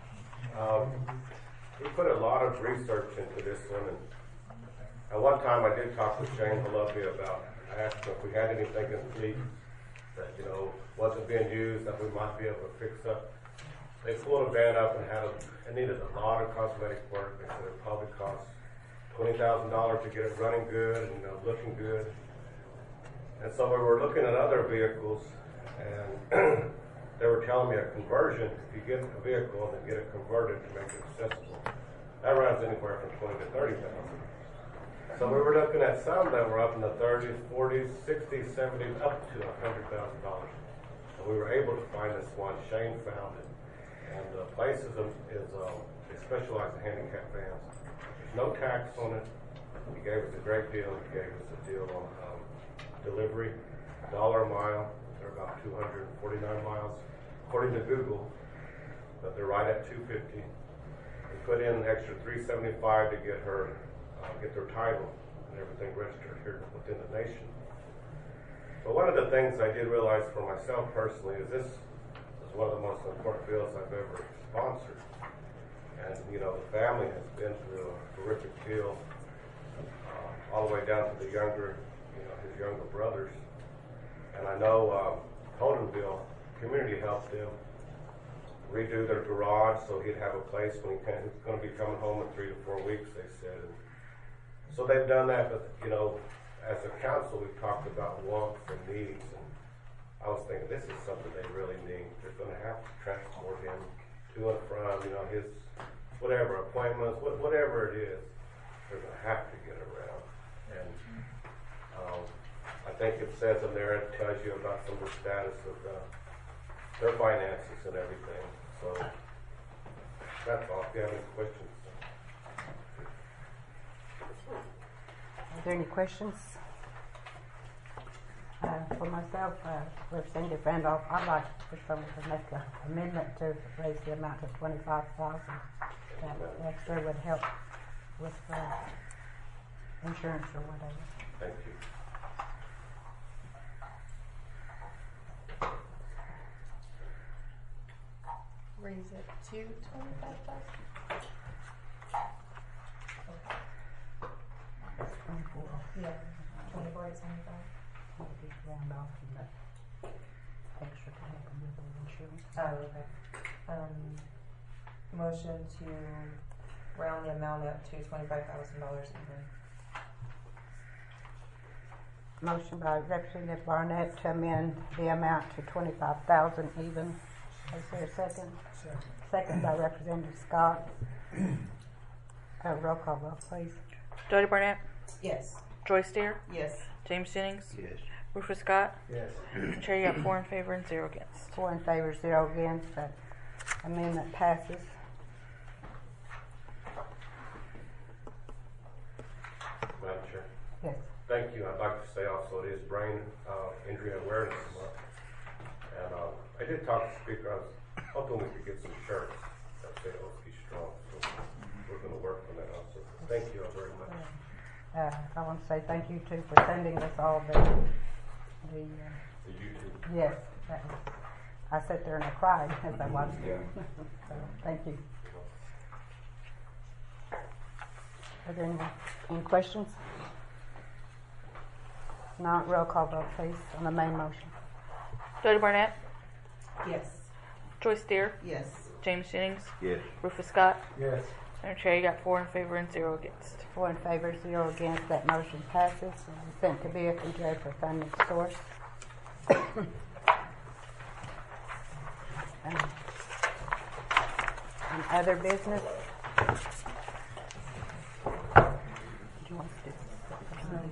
We put a lot of research into this one, and at one time I did talk with Shane Belovey about, I asked him if we had anything in the fleet that, wasn't being used that we might be able to fix up. They pulled a van up and it needed a lot of cosmetic work. They said it probably cost $20,000 to get it running good and looking good. And so we were looking at other vehicles, and they were telling me a conversion, if you get a vehicle and then get it converted to make it accessible, that runs anywhere from $20,000 to $30,000. So we were looking at some that were up in the 30s, 40s, 60s, 70s, up to $100,000. So we were able to find this one. Shane found it. And the place they specialize in handicap vans. There's no tax on it. He gave us a great deal. He gave us a deal on delivery, $1 a mile. They're about 249 miles, according to Google, but they're right at 250. We put in an extra $375 to get her, get their title and everything registered here within the nation. But one of the things I did realize for myself personally is this is one of the most important bills I've ever sponsored. And, the family has been through a horrific deal, all the way down to the younger, his younger brothers. And I know Holdenville Community helped them redo their garage so he'd have a place when he's going to be coming home in 3 to 4 weeks, they said. And so they've done that, but, as a council, we've talked about wants and needs. And I was thinking, this is something they really need. They're going to have to transport him to and from, his whatever appointments, whatever it is, they're going to have to get around. And I think it says in there, it tells you about some of the status of their finances and everything. So that's all. If you have any questions. Are there any questions? For myself, Representative Randolph, I'd like for someone to make an amendment to raise the amount to $25,000. That extra would help with insurance or whatever. Thank you. Raise it to 25,000. 24. Yeah, 24 is 25. Just round off and that extra to help them with their insurance. Oh, okay. Motion to round the amount up to $25,000 even. Motion by Representative Barnett to amend the amount to $25,000 even. Is there a second? Second. Second by Representative Scott. Roll call vote, please. Jody Barnett, Yes. Joyce Deere, Yes. James Jennings, Yes. Rufus Scott. Yes. Chair, you got 4 in favor and 0 against. 4 in favor, 0 against. That amendment passes. Madam Chair. Yes. Thank you. I'd like to say also it is Brain Injury Awareness Month. And I did talk to the speaker. I was hoping we could get some shirts that say Okie Strong. So we're going to work on that also. Thank you all very much. I want to say thank you too for sending us all the YouTube. yes. That was, I sat there and I cried as I watched it. So thank you. Are there any questions? Not roll call vote, please, on the main motion. Jody Barnett, Yes. Joyce Deere, Yes. James Jennings, Yes. Rufus Scott. Yes. Madam Chair, you got 4 in favor and 0 against. 4 in favor, 0 against. That motion passes and is sent to BF&J for funding source. And other business. Do you want to do this?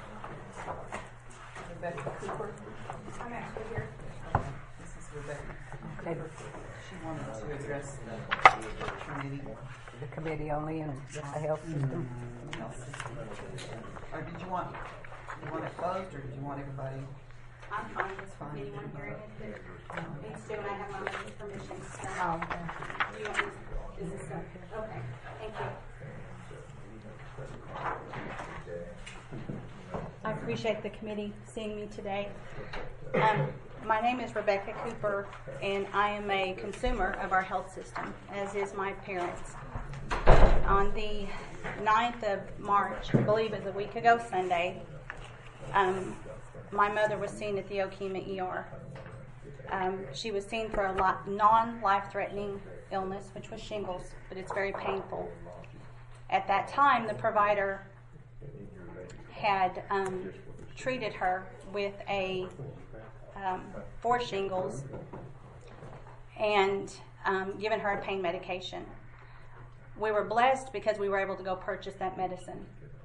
Rebecca Cooper. I'm actually here. This is Rebecca. Okay. She wanted to address the committee. The committee only and just the health system. Health system. Or did you want it closed, or did you want everybody? I'm fine with anyone hearing it. It's still, I have my mother's permission. So. Oh, okay. Do you want me, is this stuff? Okay, thank you. I appreciate the committee seeing me today. My name is Rebecca Cooper, and I am a consumer of our health system, as is my parents. On the 9th of March, I believe it was a week ago Sunday, my mother was seen at the Okemah ER. She was seen for a non-life-threatening illness, which was shingles, but it's very painful. At that time, the provider had treated her with for shingles and given her a pain medication. We were blessed because we were able to go purchase that medicine.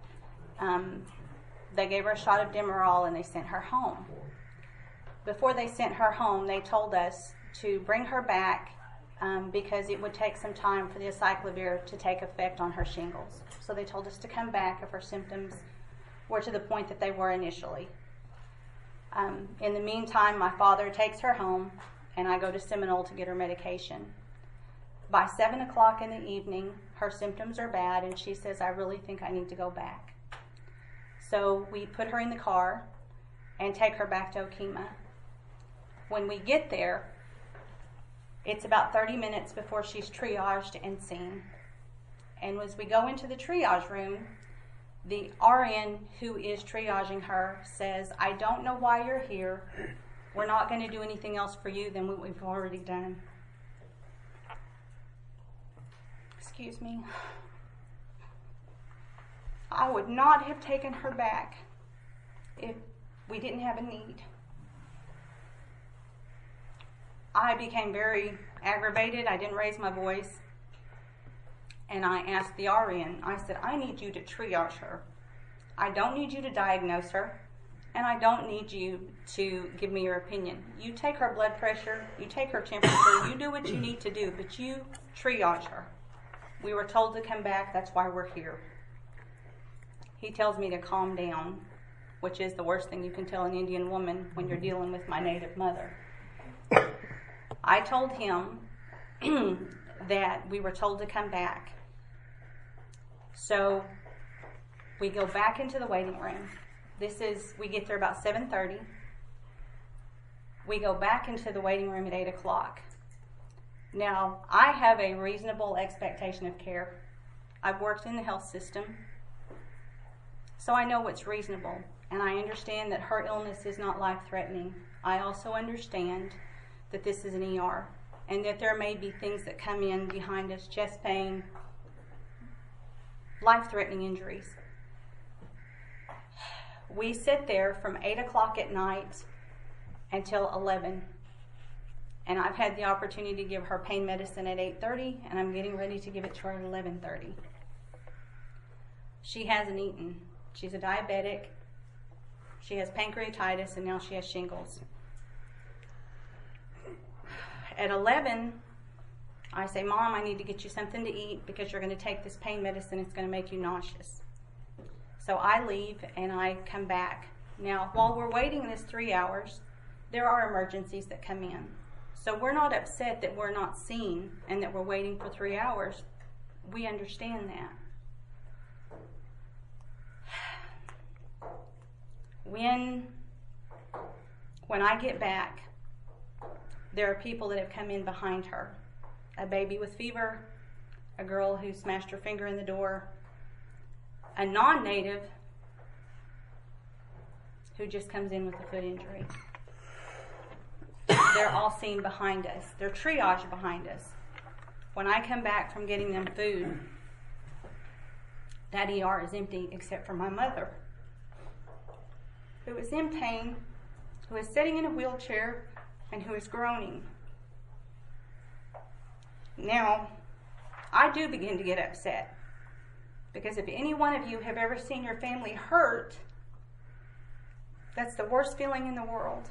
They gave her a shot of Demerol and they sent her home. Before they sent her home, they told us to bring her back because it would take some time for the acyclovir to take effect on her shingles. So they told us to come back if her symptoms were to the point that they were initially. In the meantime, my father takes her home and I go to Seminole to get her medication. By 7 o'clock in the evening, her symptoms are bad and she says, I really think I need to go back. So we put her in the car and take her back to Okemah. When we get there, it's about 30 minutes before she's triaged and seen. And as we go into the triage room, the RN who is triaging her says, I don't know why you're here. We're not going to do anything else for you than what we've already done. Excuse me. I would not have taken her back if we didn't have a need. I became very aggravated. I didn't raise my voice. And I asked the RN, I said, I need you to triage her. I don't need you to diagnose her. And I don't need you to give me your opinion. You take her blood pressure, you take her temperature, you do what you need to do, but you triage her. We were told to come back, that's why we're here. He tells me to calm down, which is the worst thing you can tell an Indian woman when you're dealing with my native mother. I told him that we were told to come back. So we go back into the waiting room. We get there about 7:30. We go back into the waiting room at 8 o'clock. Now, I have a reasonable expectation of care. I've worked in the health system, so I know what's reasonable, and I understand that her illness is not life-threatening. I also understand that this is an ER, and that there may be things that come in behind us, chest pain, life-threatening injuries. We sit there from 8 o'clock at night until 11, And I've had the opportunity to give her pain medicine at 8:30, and I'm getting ready to give it to her at 11:30. She hasn't eaten. She's a diabetic. She has pancreatitis, and now she has shingles. At 11, I say, Mom, I need to get you something to eat because you're going to take this pain medicine. It's going to make you nauseous. So I leave, and I come back. Now, while we're waiting this 3 hours, there are emergencies that come in. So we're not upset that we're not seen and that we're waiting for 3 hours. We understand that. When I get back, there are people that have come in behind her. A baby with fever, a girl who smashed her finger in the door, a non-native who just comes in with a foot injury. They're all seen behind us. They're triaged behind us. When I come back from getting them food, that ER is empty except for my mother, who is in pain, who is sitting in a wheelchair, and who is groaning. Now, I do begin to get upset, because if any one of you have ever seen your family hurt, that's the worst feeling in the world.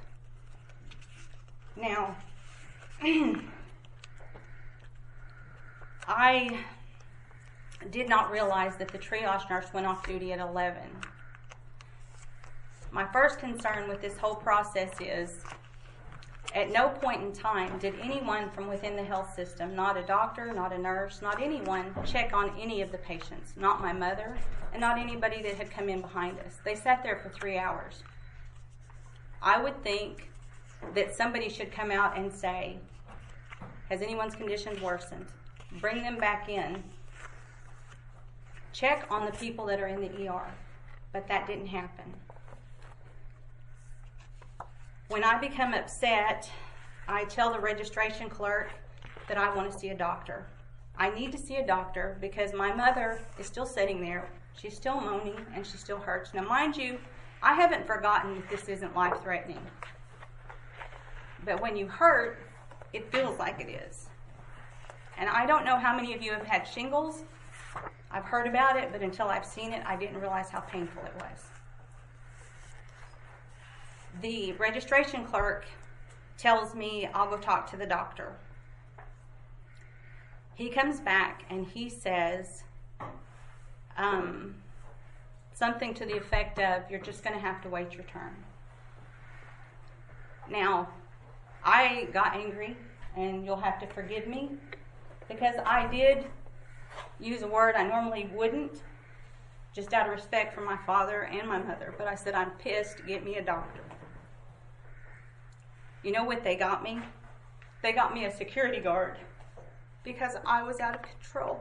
Now, I did not realize that the triage nurse went off duty at 11. My first concern with this whole process is, at no point in time did anyone from within the health system, not a doctor, not a nurse, not anyone, check on any of the patients, not my mother, and not anybody that had come in behind us. They sat there for 3 hours. I would think that somebody should come out and say, has anyone's condition worsened? Bring them back in. Check on the people that are in the ER. But that didn't happen. When I become upset, I tell the registration clerk that I want to see a doctor. I need to see a doctor because my mother is still sitting there. She's still moaning and she still hurts. Now, mind you, I haven't forgotten that this isn't life-threatening. But when you hurt, it feels like it is. And I don't know how many of you have had shingles. I've heard about it, but until I've seen it, I didn't realize how painful it was. The registration clerk tells me I'll go talk to the doctor. He comes back and he says something to the effect of, you're just going to have to wait your turn. Now, I got angry, and you'll have to forgive me, because I did use a word I normally wouldn't, just out of respect for my father and my mother. But I said, I'm pissed, get me a doctor. You know what they got me? They got me a security guard, because I was out of control.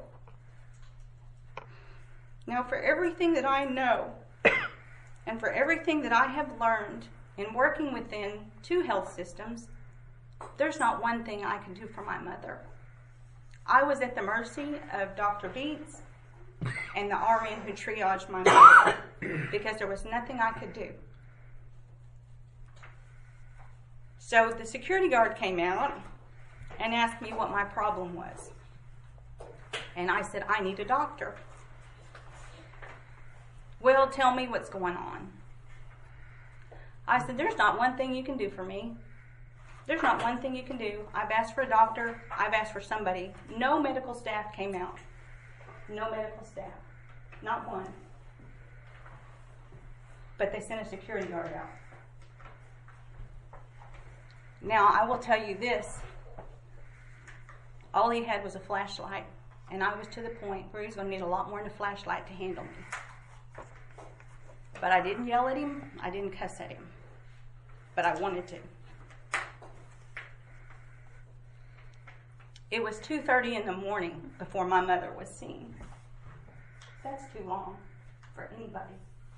Now, for everything that I know, and for everything that I have learned in working within 2 health systems, there's not one thing I can do for my mother. I was at the mercy of Dr. Beats and the RN who triaged my mother, because there was nothing I could do. So the security guard came out and asked me what my problem was. And I said, I need a doctor. Well, tell me what's going on. I said, there's not one thing you can do for me. There's not one thing you can do. I've asked for a doctor. I've asked for somebody. No medical staff came out. No medical staff. Not one. But they sent a security guard out. Now, I will tell you this. All he had was a flashlight. And I was to the point where he was going to need a lot more than a flashlight to handle me. But I didn't yell at him. I didn't cuss at him. But I wanted to. It was 2:30 in the morning before my mother was seen. That's too long for anybody.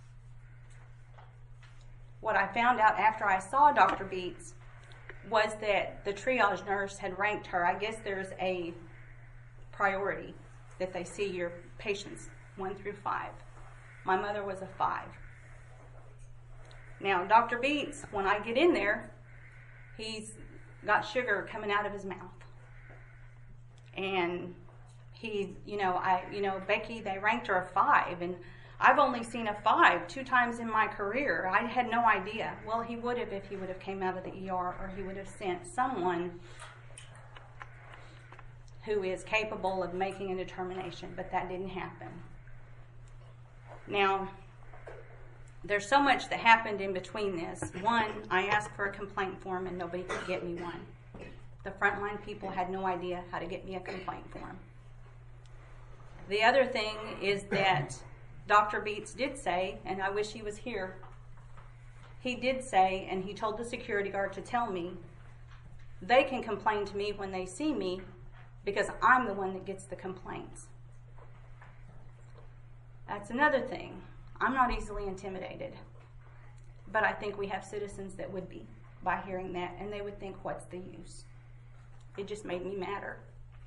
What I found out after I saw Dr. Beats was that the triage nurse had ranked her. I guess there's a priority that they see your patients 1 through 5. My mother was a 5. Now, Dr. Beats, when I get in there, he's got sugar coming out of his mouth. And he, Becky, they ranked her a 5, and I've only seen a 5 2 times in my career. I had no idea. Well, he would have if he would have came out of the ER, or he would have sent someone who is capable of making a determination, but that didn't happen. Now, there's so much that happened in between this. One, I asked for a complaint form and nobody could get me one. The frontline people had no idea how to get me a complaint form. The other thing is that Dr. Beets did say, and I wish he was here, he did say, and he told the security guard to tell me, they can complain to me when they see me because I'm the one that gets the complaints. That's another thing. I'm not easily intimidated, but I think we have citizens that would be by hearing that, and they would think, what's the use? It just made me madder.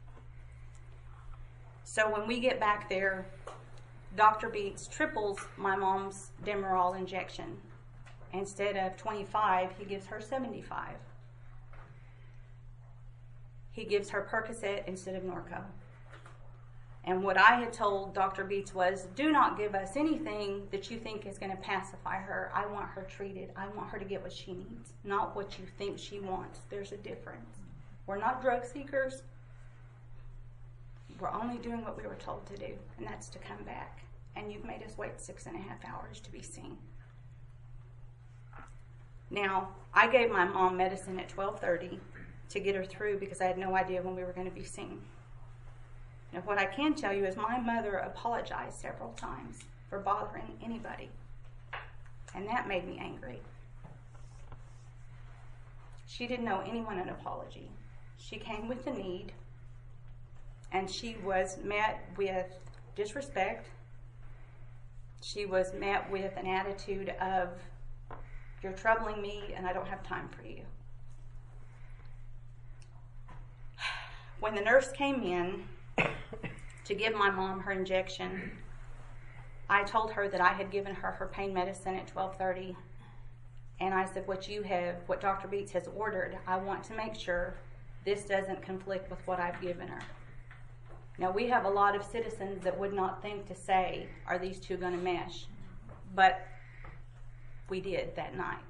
So when we get back there, Dr. Beets triples my mom's Demerol injection. Instead of 25, he gives her 75. He gives her Percocet instead of Norco. And what I had told Dr. Beets was, do not give us anything that you think is going to pacify her. I want her treated. I want her to get what she needs, not what you think she wants. There's a difference. We're not drug seekers. We're only doing what we were told to do, and that's to come back. And you've made us wait 6.5 hours to be seen. Now, I gave my mom medicine at 12:30 to get her through because I had no idea when we were going to be seen. Now, what I can tell you is my mother apologized several times for bothering anybody, and that made me angry. She didn't owe anyone an apology. She came with a need, and she was met with disrespect. She was met with an attitude of, you're troubling me and I don't have time for you. When the nurse came in to give my mom her injection, I told her that I had given her her pain medicine at 12:30, and I said, what Dr. Beets has ordered, I want to make sure this doesn't conflict with what I've given her. Now, we have a lot of citizens that would not think to say, are these two going to mesh? But we did that night.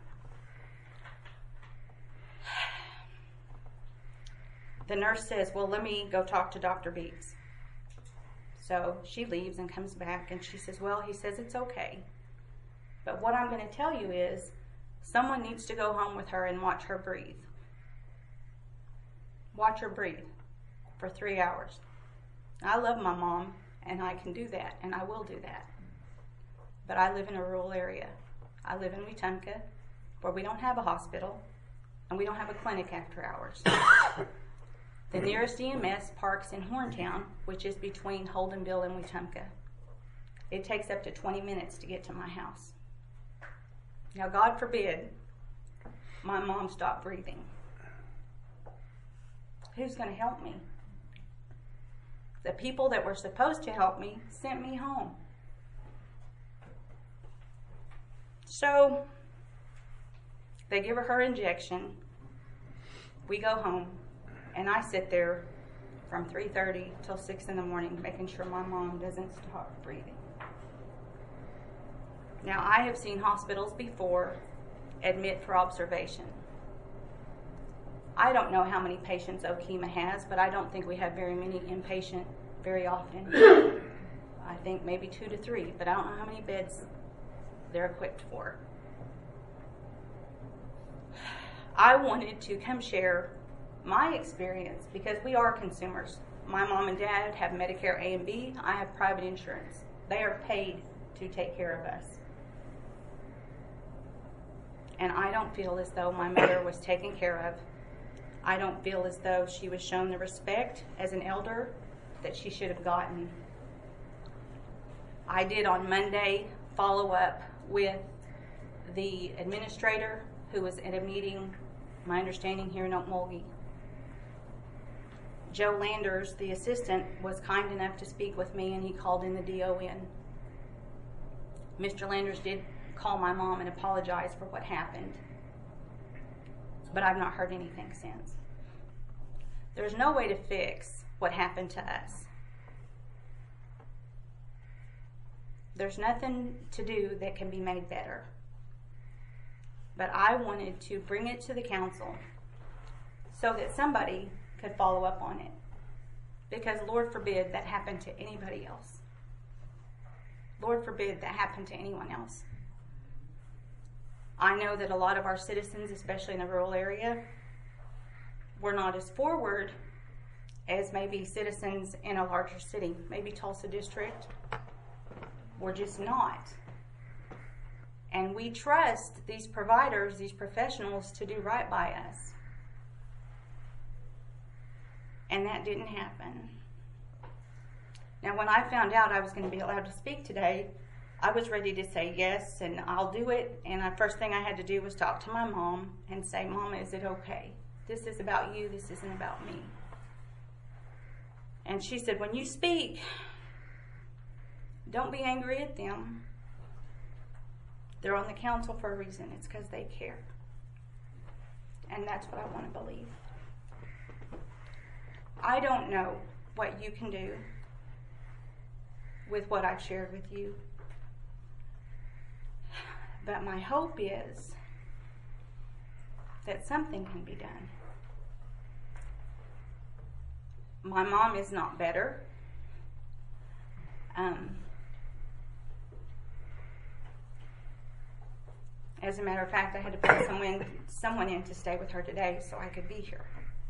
The nurse says, well, let me go talk to Dr. Beets. So she leaves and comes back, and she says, well, he says it's okay. But what I'm going to tell you is someone needs to go home with her and watch her breathe. Watch her breathe for 3 hours. I love my mom, and I can do that, and I will do that. But I live in a rural area. I live in Wetumpka, where we don't have a hospital, and we don't have a clinic after hours. The nearest EMS parks in Horntown, which is between Holdenville and Wetumpka. It takes up to 20 minutes to get to my house. Now, God forbid my mom stopped breathing. Who's going to help me? The people that were supposed to help me sent me home. So they give her injection. We go home, and I sit there from 3:30 till 6 in the morning making sure my mom doesn't stop breathing. Now, I have seen hospitals before admit for observation. I don't know how many patients Okemah has, but I don't think we have very many inpatient very often. I think maybe 2 to 3, but I don't know how many beds they're equipped for. I wanted to come share my experience because we are consumers. My mom and dad have Medicare A and B. I have private insurance. They are paid to take care of us. And I don't feel as though my mother was taken care of. I don't feel as though she was shown the respect as an elder that she should have gotten. I did on Monday follow up with the administrator who was at a meeting, my understanding, here in Okmulgee. Joe Landers, the assistant, was kind enough to speak with me, and he called in the DON. Mr. Landers did call my mom and apologize for what happened. but I've not heard anything since. There's no way to fix what happened to us. There's nothing to do that can be made better. But I wanted to bring it to the council so that somebody could follow up on it. Because Lord forbid that happened to anybody else. Lord forbid that happened to anyone else. I know that a lot of our citizens, especially in the rural area, were not as forward as maybe citizens in a larger city, maybe Tulsa District. We're just not. And we trust these providers, these professionals, to do right by us. And that didn't happen. Now, when I found out I was going to be allowed to speak today, I was ready to say yes, and I'll do it. And the first thing I had to do was talk to my mom and say, Mama, is it okay? This is about you. This isn't about me. And she said, when you speak, don't be angry at them. They're on the council for a reason. It's because they care. And that's what I want to believe. I don't know what you can do with what I've shared with you. But my hope is that something can be done. My mom is not better. As a matter of fact, I had to put someone in to stay with her today so I could be here.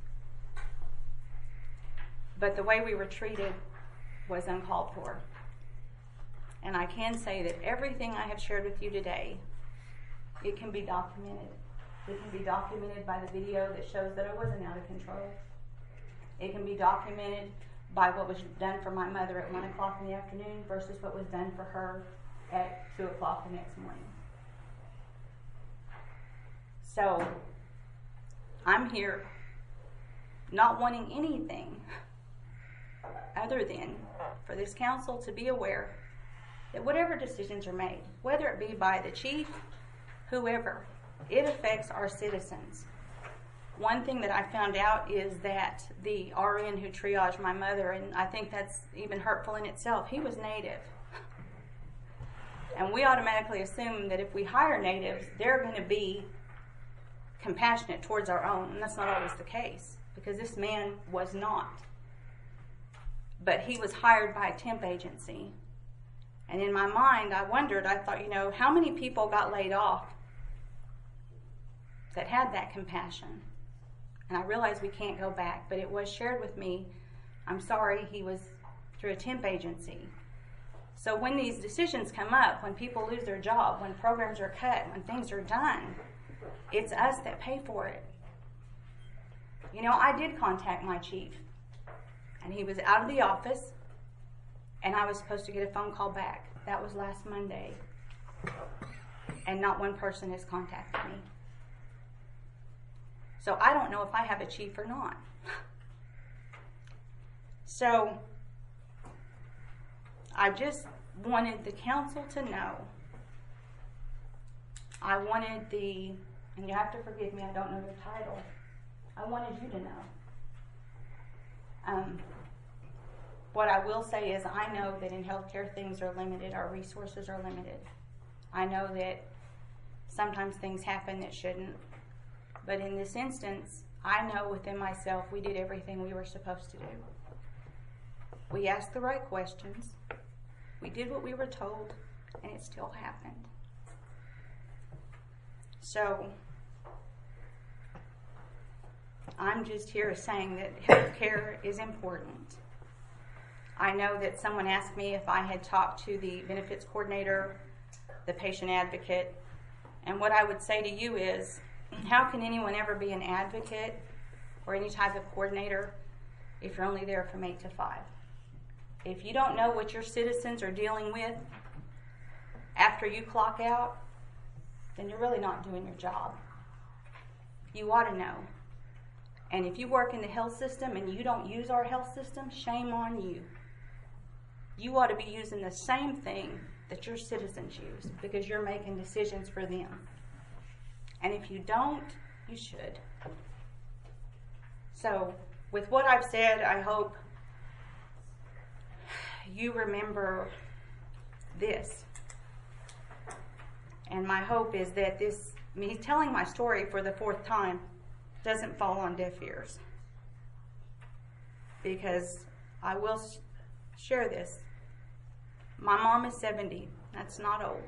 But the way we were treated was uncalled for. And I can say that everything I have shared with you today, it can be documented. It can be documented by the video that shows that I wasn't out of control. It can be documented by what was done for my mother at 1 o'clock in the afternoon versus what was done for her at 2 o'clock the next morning. So, I'm here not wanting anything other than for this council to be aware that whatever decisions are made, whether it be by the chief, whoever, it affects our citizens. One thing that I found out is that the RN who triaged my mother, and I think that's even hurtful in itself, he was Native. And we automatically assume that if we hire natives, they're going to be compassionate towards our own, and that's not always the case, because this man was not. But he was hired by a temp agency. And in my mind, I wondered, I thought, how many people got laid off that had that compassion? And I realized we can't go back, but it was shared with me, I'm sorry, he was through a temp agency. So when these decisions come up, when people lose their job, when programs are cut, when things are done, it's us that pay for it. I did contact my chief, and he was out of the office, and I was supposed to get a phone call back. That was last Monday, and not one person has contacted me. So I don't know if I have a chief or not. So I just wanted the council to know. I wanted and you have to forgive me, I don't know your title. I wanted you to know. What I will say is I know that in healthcare things are limited, our resources are limited. I know that sometimes things happen that shouldn't. But in this instance, I know within myself we did everything we were supposed to do. We asked the right questions. We did what we were told, and it still happened. So, I'm just here saying that healthcare is important. I know that someone asked me if I had talked to the benefits coordinator, the patient advocate, and what I would say to you is, how can anyone ever be an advocate or any type of coordinator if you're only there from 8 to 5? If you don't know what your citizens are dealing with after you clock out, then you're really not doing your job. You ought to know. And if you work in the health system and you don't use our health system, shame on you. You ought to be using the same thing that your citizens use because you're making decisions for them. And if you don't, you should. So, with what I've said, I hope you remember this. And my hope is that me telling my story for the 4th time doesn't fall on deaf ears. Because I will share this. My mom is 70. That's not old.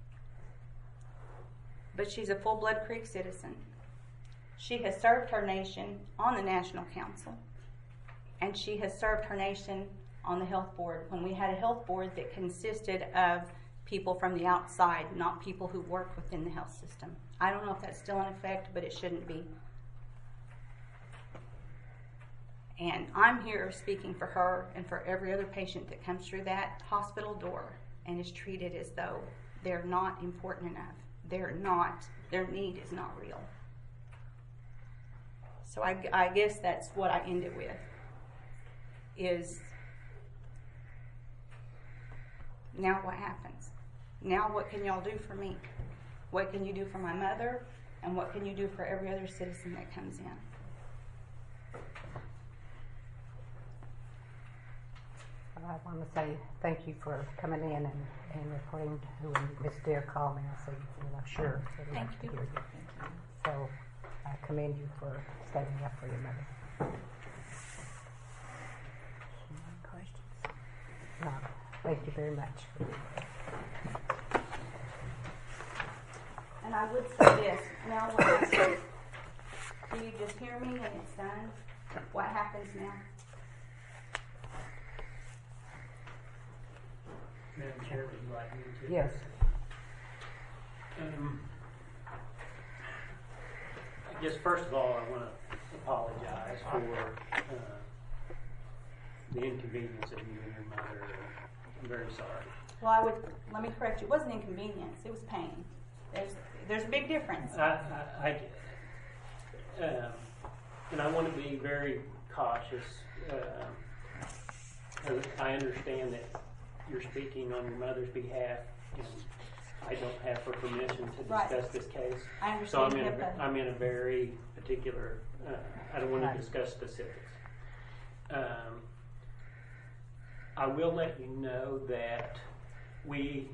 But she's a full Blood Creek citizen. She has served her nation on the National Council. And she has served her nation on the health board when we had a health board that consisted of people from the outside, not people who work within the health system. I don't know if that's still in effect, but it shouldn't be. And I'm here speaking for her and for every other patient that comes through that hospital door and is treated as though they're not important enough. Their need is not real. So I guess that's what I end it with, is now what happens? Now what can y'all do for me? What can you do for my mother? And what can you do for every other citizen that comes in? I want to say thank you for coming in and reporting to when Miss Deer called me. I said, I'm sure. So Thank you. Thank you. So I commend you for standing up for your mother. Any questions? No. Thank you very much. And I would say this, now when I say, do you just hear me and it's done? What happens now? Madam Chair, would you like me to? Yes. I guess first of all, I want to apologize for the inconvenience of you and your mother. I'm very sorry. Well, let me correct you. It wasn't inconvenience. It was pain. There's a big difference. I get it. And I want to be very cautious. I understand that you're speaking on your mother's behalf, and I don't have her permission to discuss this case. I understand. So I'm in a very particular, I don't want to discuss specifics. I will let you know that we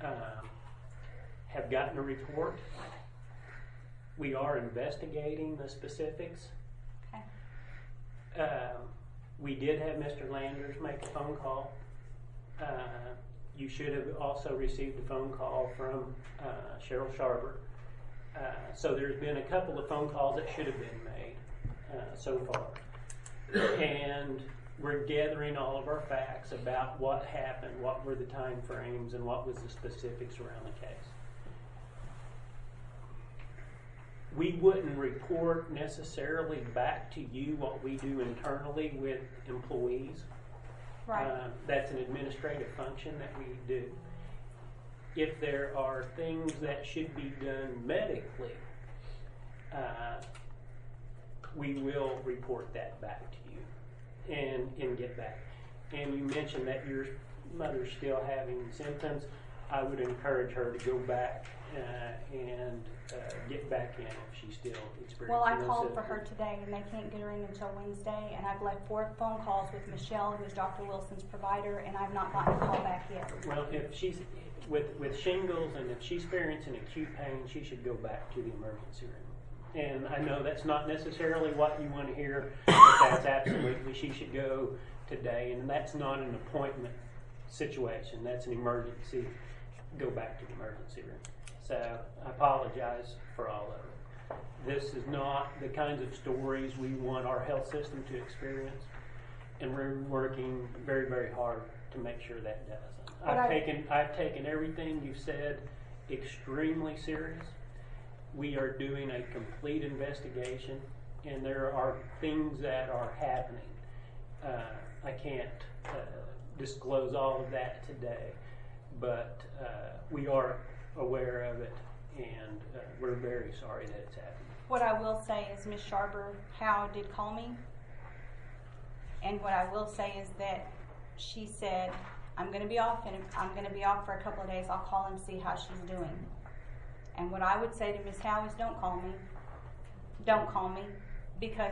have gotten a report. We are investigating the specifics. Okay. We did have Mr. Landers make a phone call. You should have also received a phone call from Cheryl Sharber. So there's been a couple of phone calls that should have been made so far. And we're gathering all of our facts about what happened, what were the time frames, and what was the specifics around the case. We wouldn't report necessarily back to you what we do internally with employees. Right. That's an administrative function that we do. If there are things that should be done medically, we will report that back to you and get back. And you mentioned that your mother's still having symptoms. I would encourage her to go back and get back in if she's still experiencing Well, I those called for symptoms. her today, and they can't get her in until Wednesday, and I've left 4 phone calls with Michelle, who is Dr. Wilson's provider, and I've not gotten a call back yet. Well, if she's with shingles and if she's experiencing acute pain, she should go back to the emergency room. And I know that's not necessarily what you want to hear, but that's absolutely, she should go today. And that's not an appointment situation. That's an emergency. Go back to the emergency room. So I apologize for all of it. This is not the kinds of stories we want our health system to experience. And we're working very, very hard to make sure that doesn't. I've taken everything you said extremely serious. We are doing a complete investigation, and there are things that are happening. I can't disclose all of that today, but we are aware of it, and we're very sorry that it's happening. What I will say is Ms. Sharber Howe did call me, and what I will say is that she said, I'm going to be off, and I'm going to be off for a couple of days. I'll call and see how she's doing. And what I would say to Ms. Howe is don't call me. Don't call me, because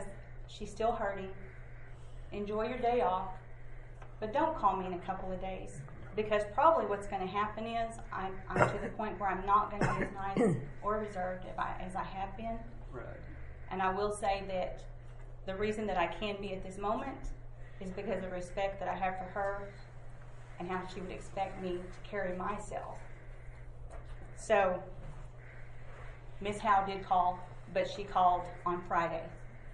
she's still hurting. Enjoy your day off, but don't call me in a couple of days, because probably what's going to happen is I'm to the point where I'm not going to be as nice or reserved as I have been. Right. And I will say that the reason that I can be at this moment is because of respect that I have for her and how she would expect me to carry myself. So, Miss Howe did call, but she called on Friday.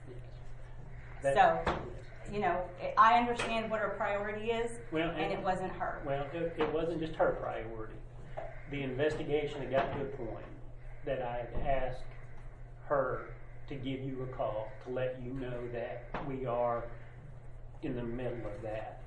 So, you know, I understand what her priority is, and it wasn't her. Well, it wasn't just her priority. The investigation had got to a point that I had asked her to give you a call to let you know that we are in the middle of that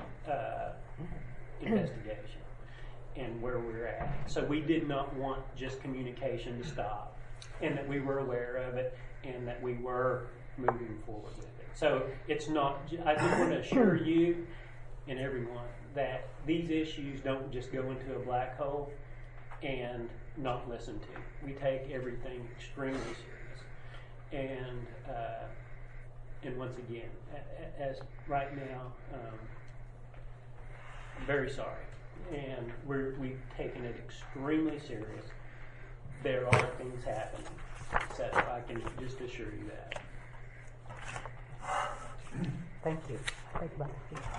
investigation and where we're at. So we did not want just communication to stop, and that we were aware of it, and that we were moving forward with it. So it's not, I just want to assure you and everyone that these issues don't just go into a black hole and not listened to. We take everything extremely serious. And once again, as right now, I'm very sorry. And we've taken it extremely serious. There are things happening. So I can just assure you that. Thank you. Thank you.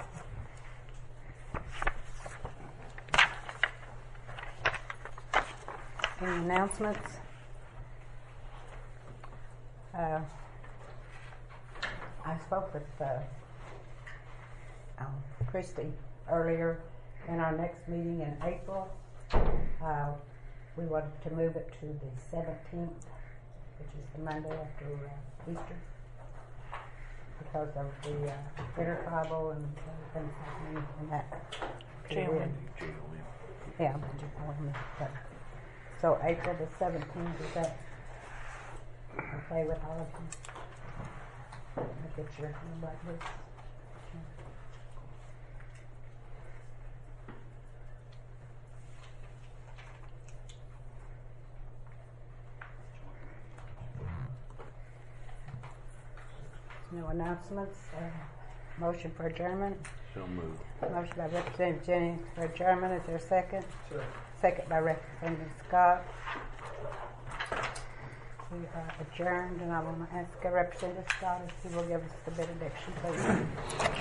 Any announcements? I spoke with Christy earlier. In our next meeting in April, we wanted to move it to the 17th, which is the Monday after Easter, because of the intertribal and things happening in that period. Yeah, but so April the 17th, is that okay with all of you? I'll get your number this. No announcements. Motion for adjournment. So moved. Motion by Representative Jennings for adjournment. Is there a second? Sure. Second by Representative Scott. We are adjourned, and I want to ask Representative Scott if he will give us the benediction, please.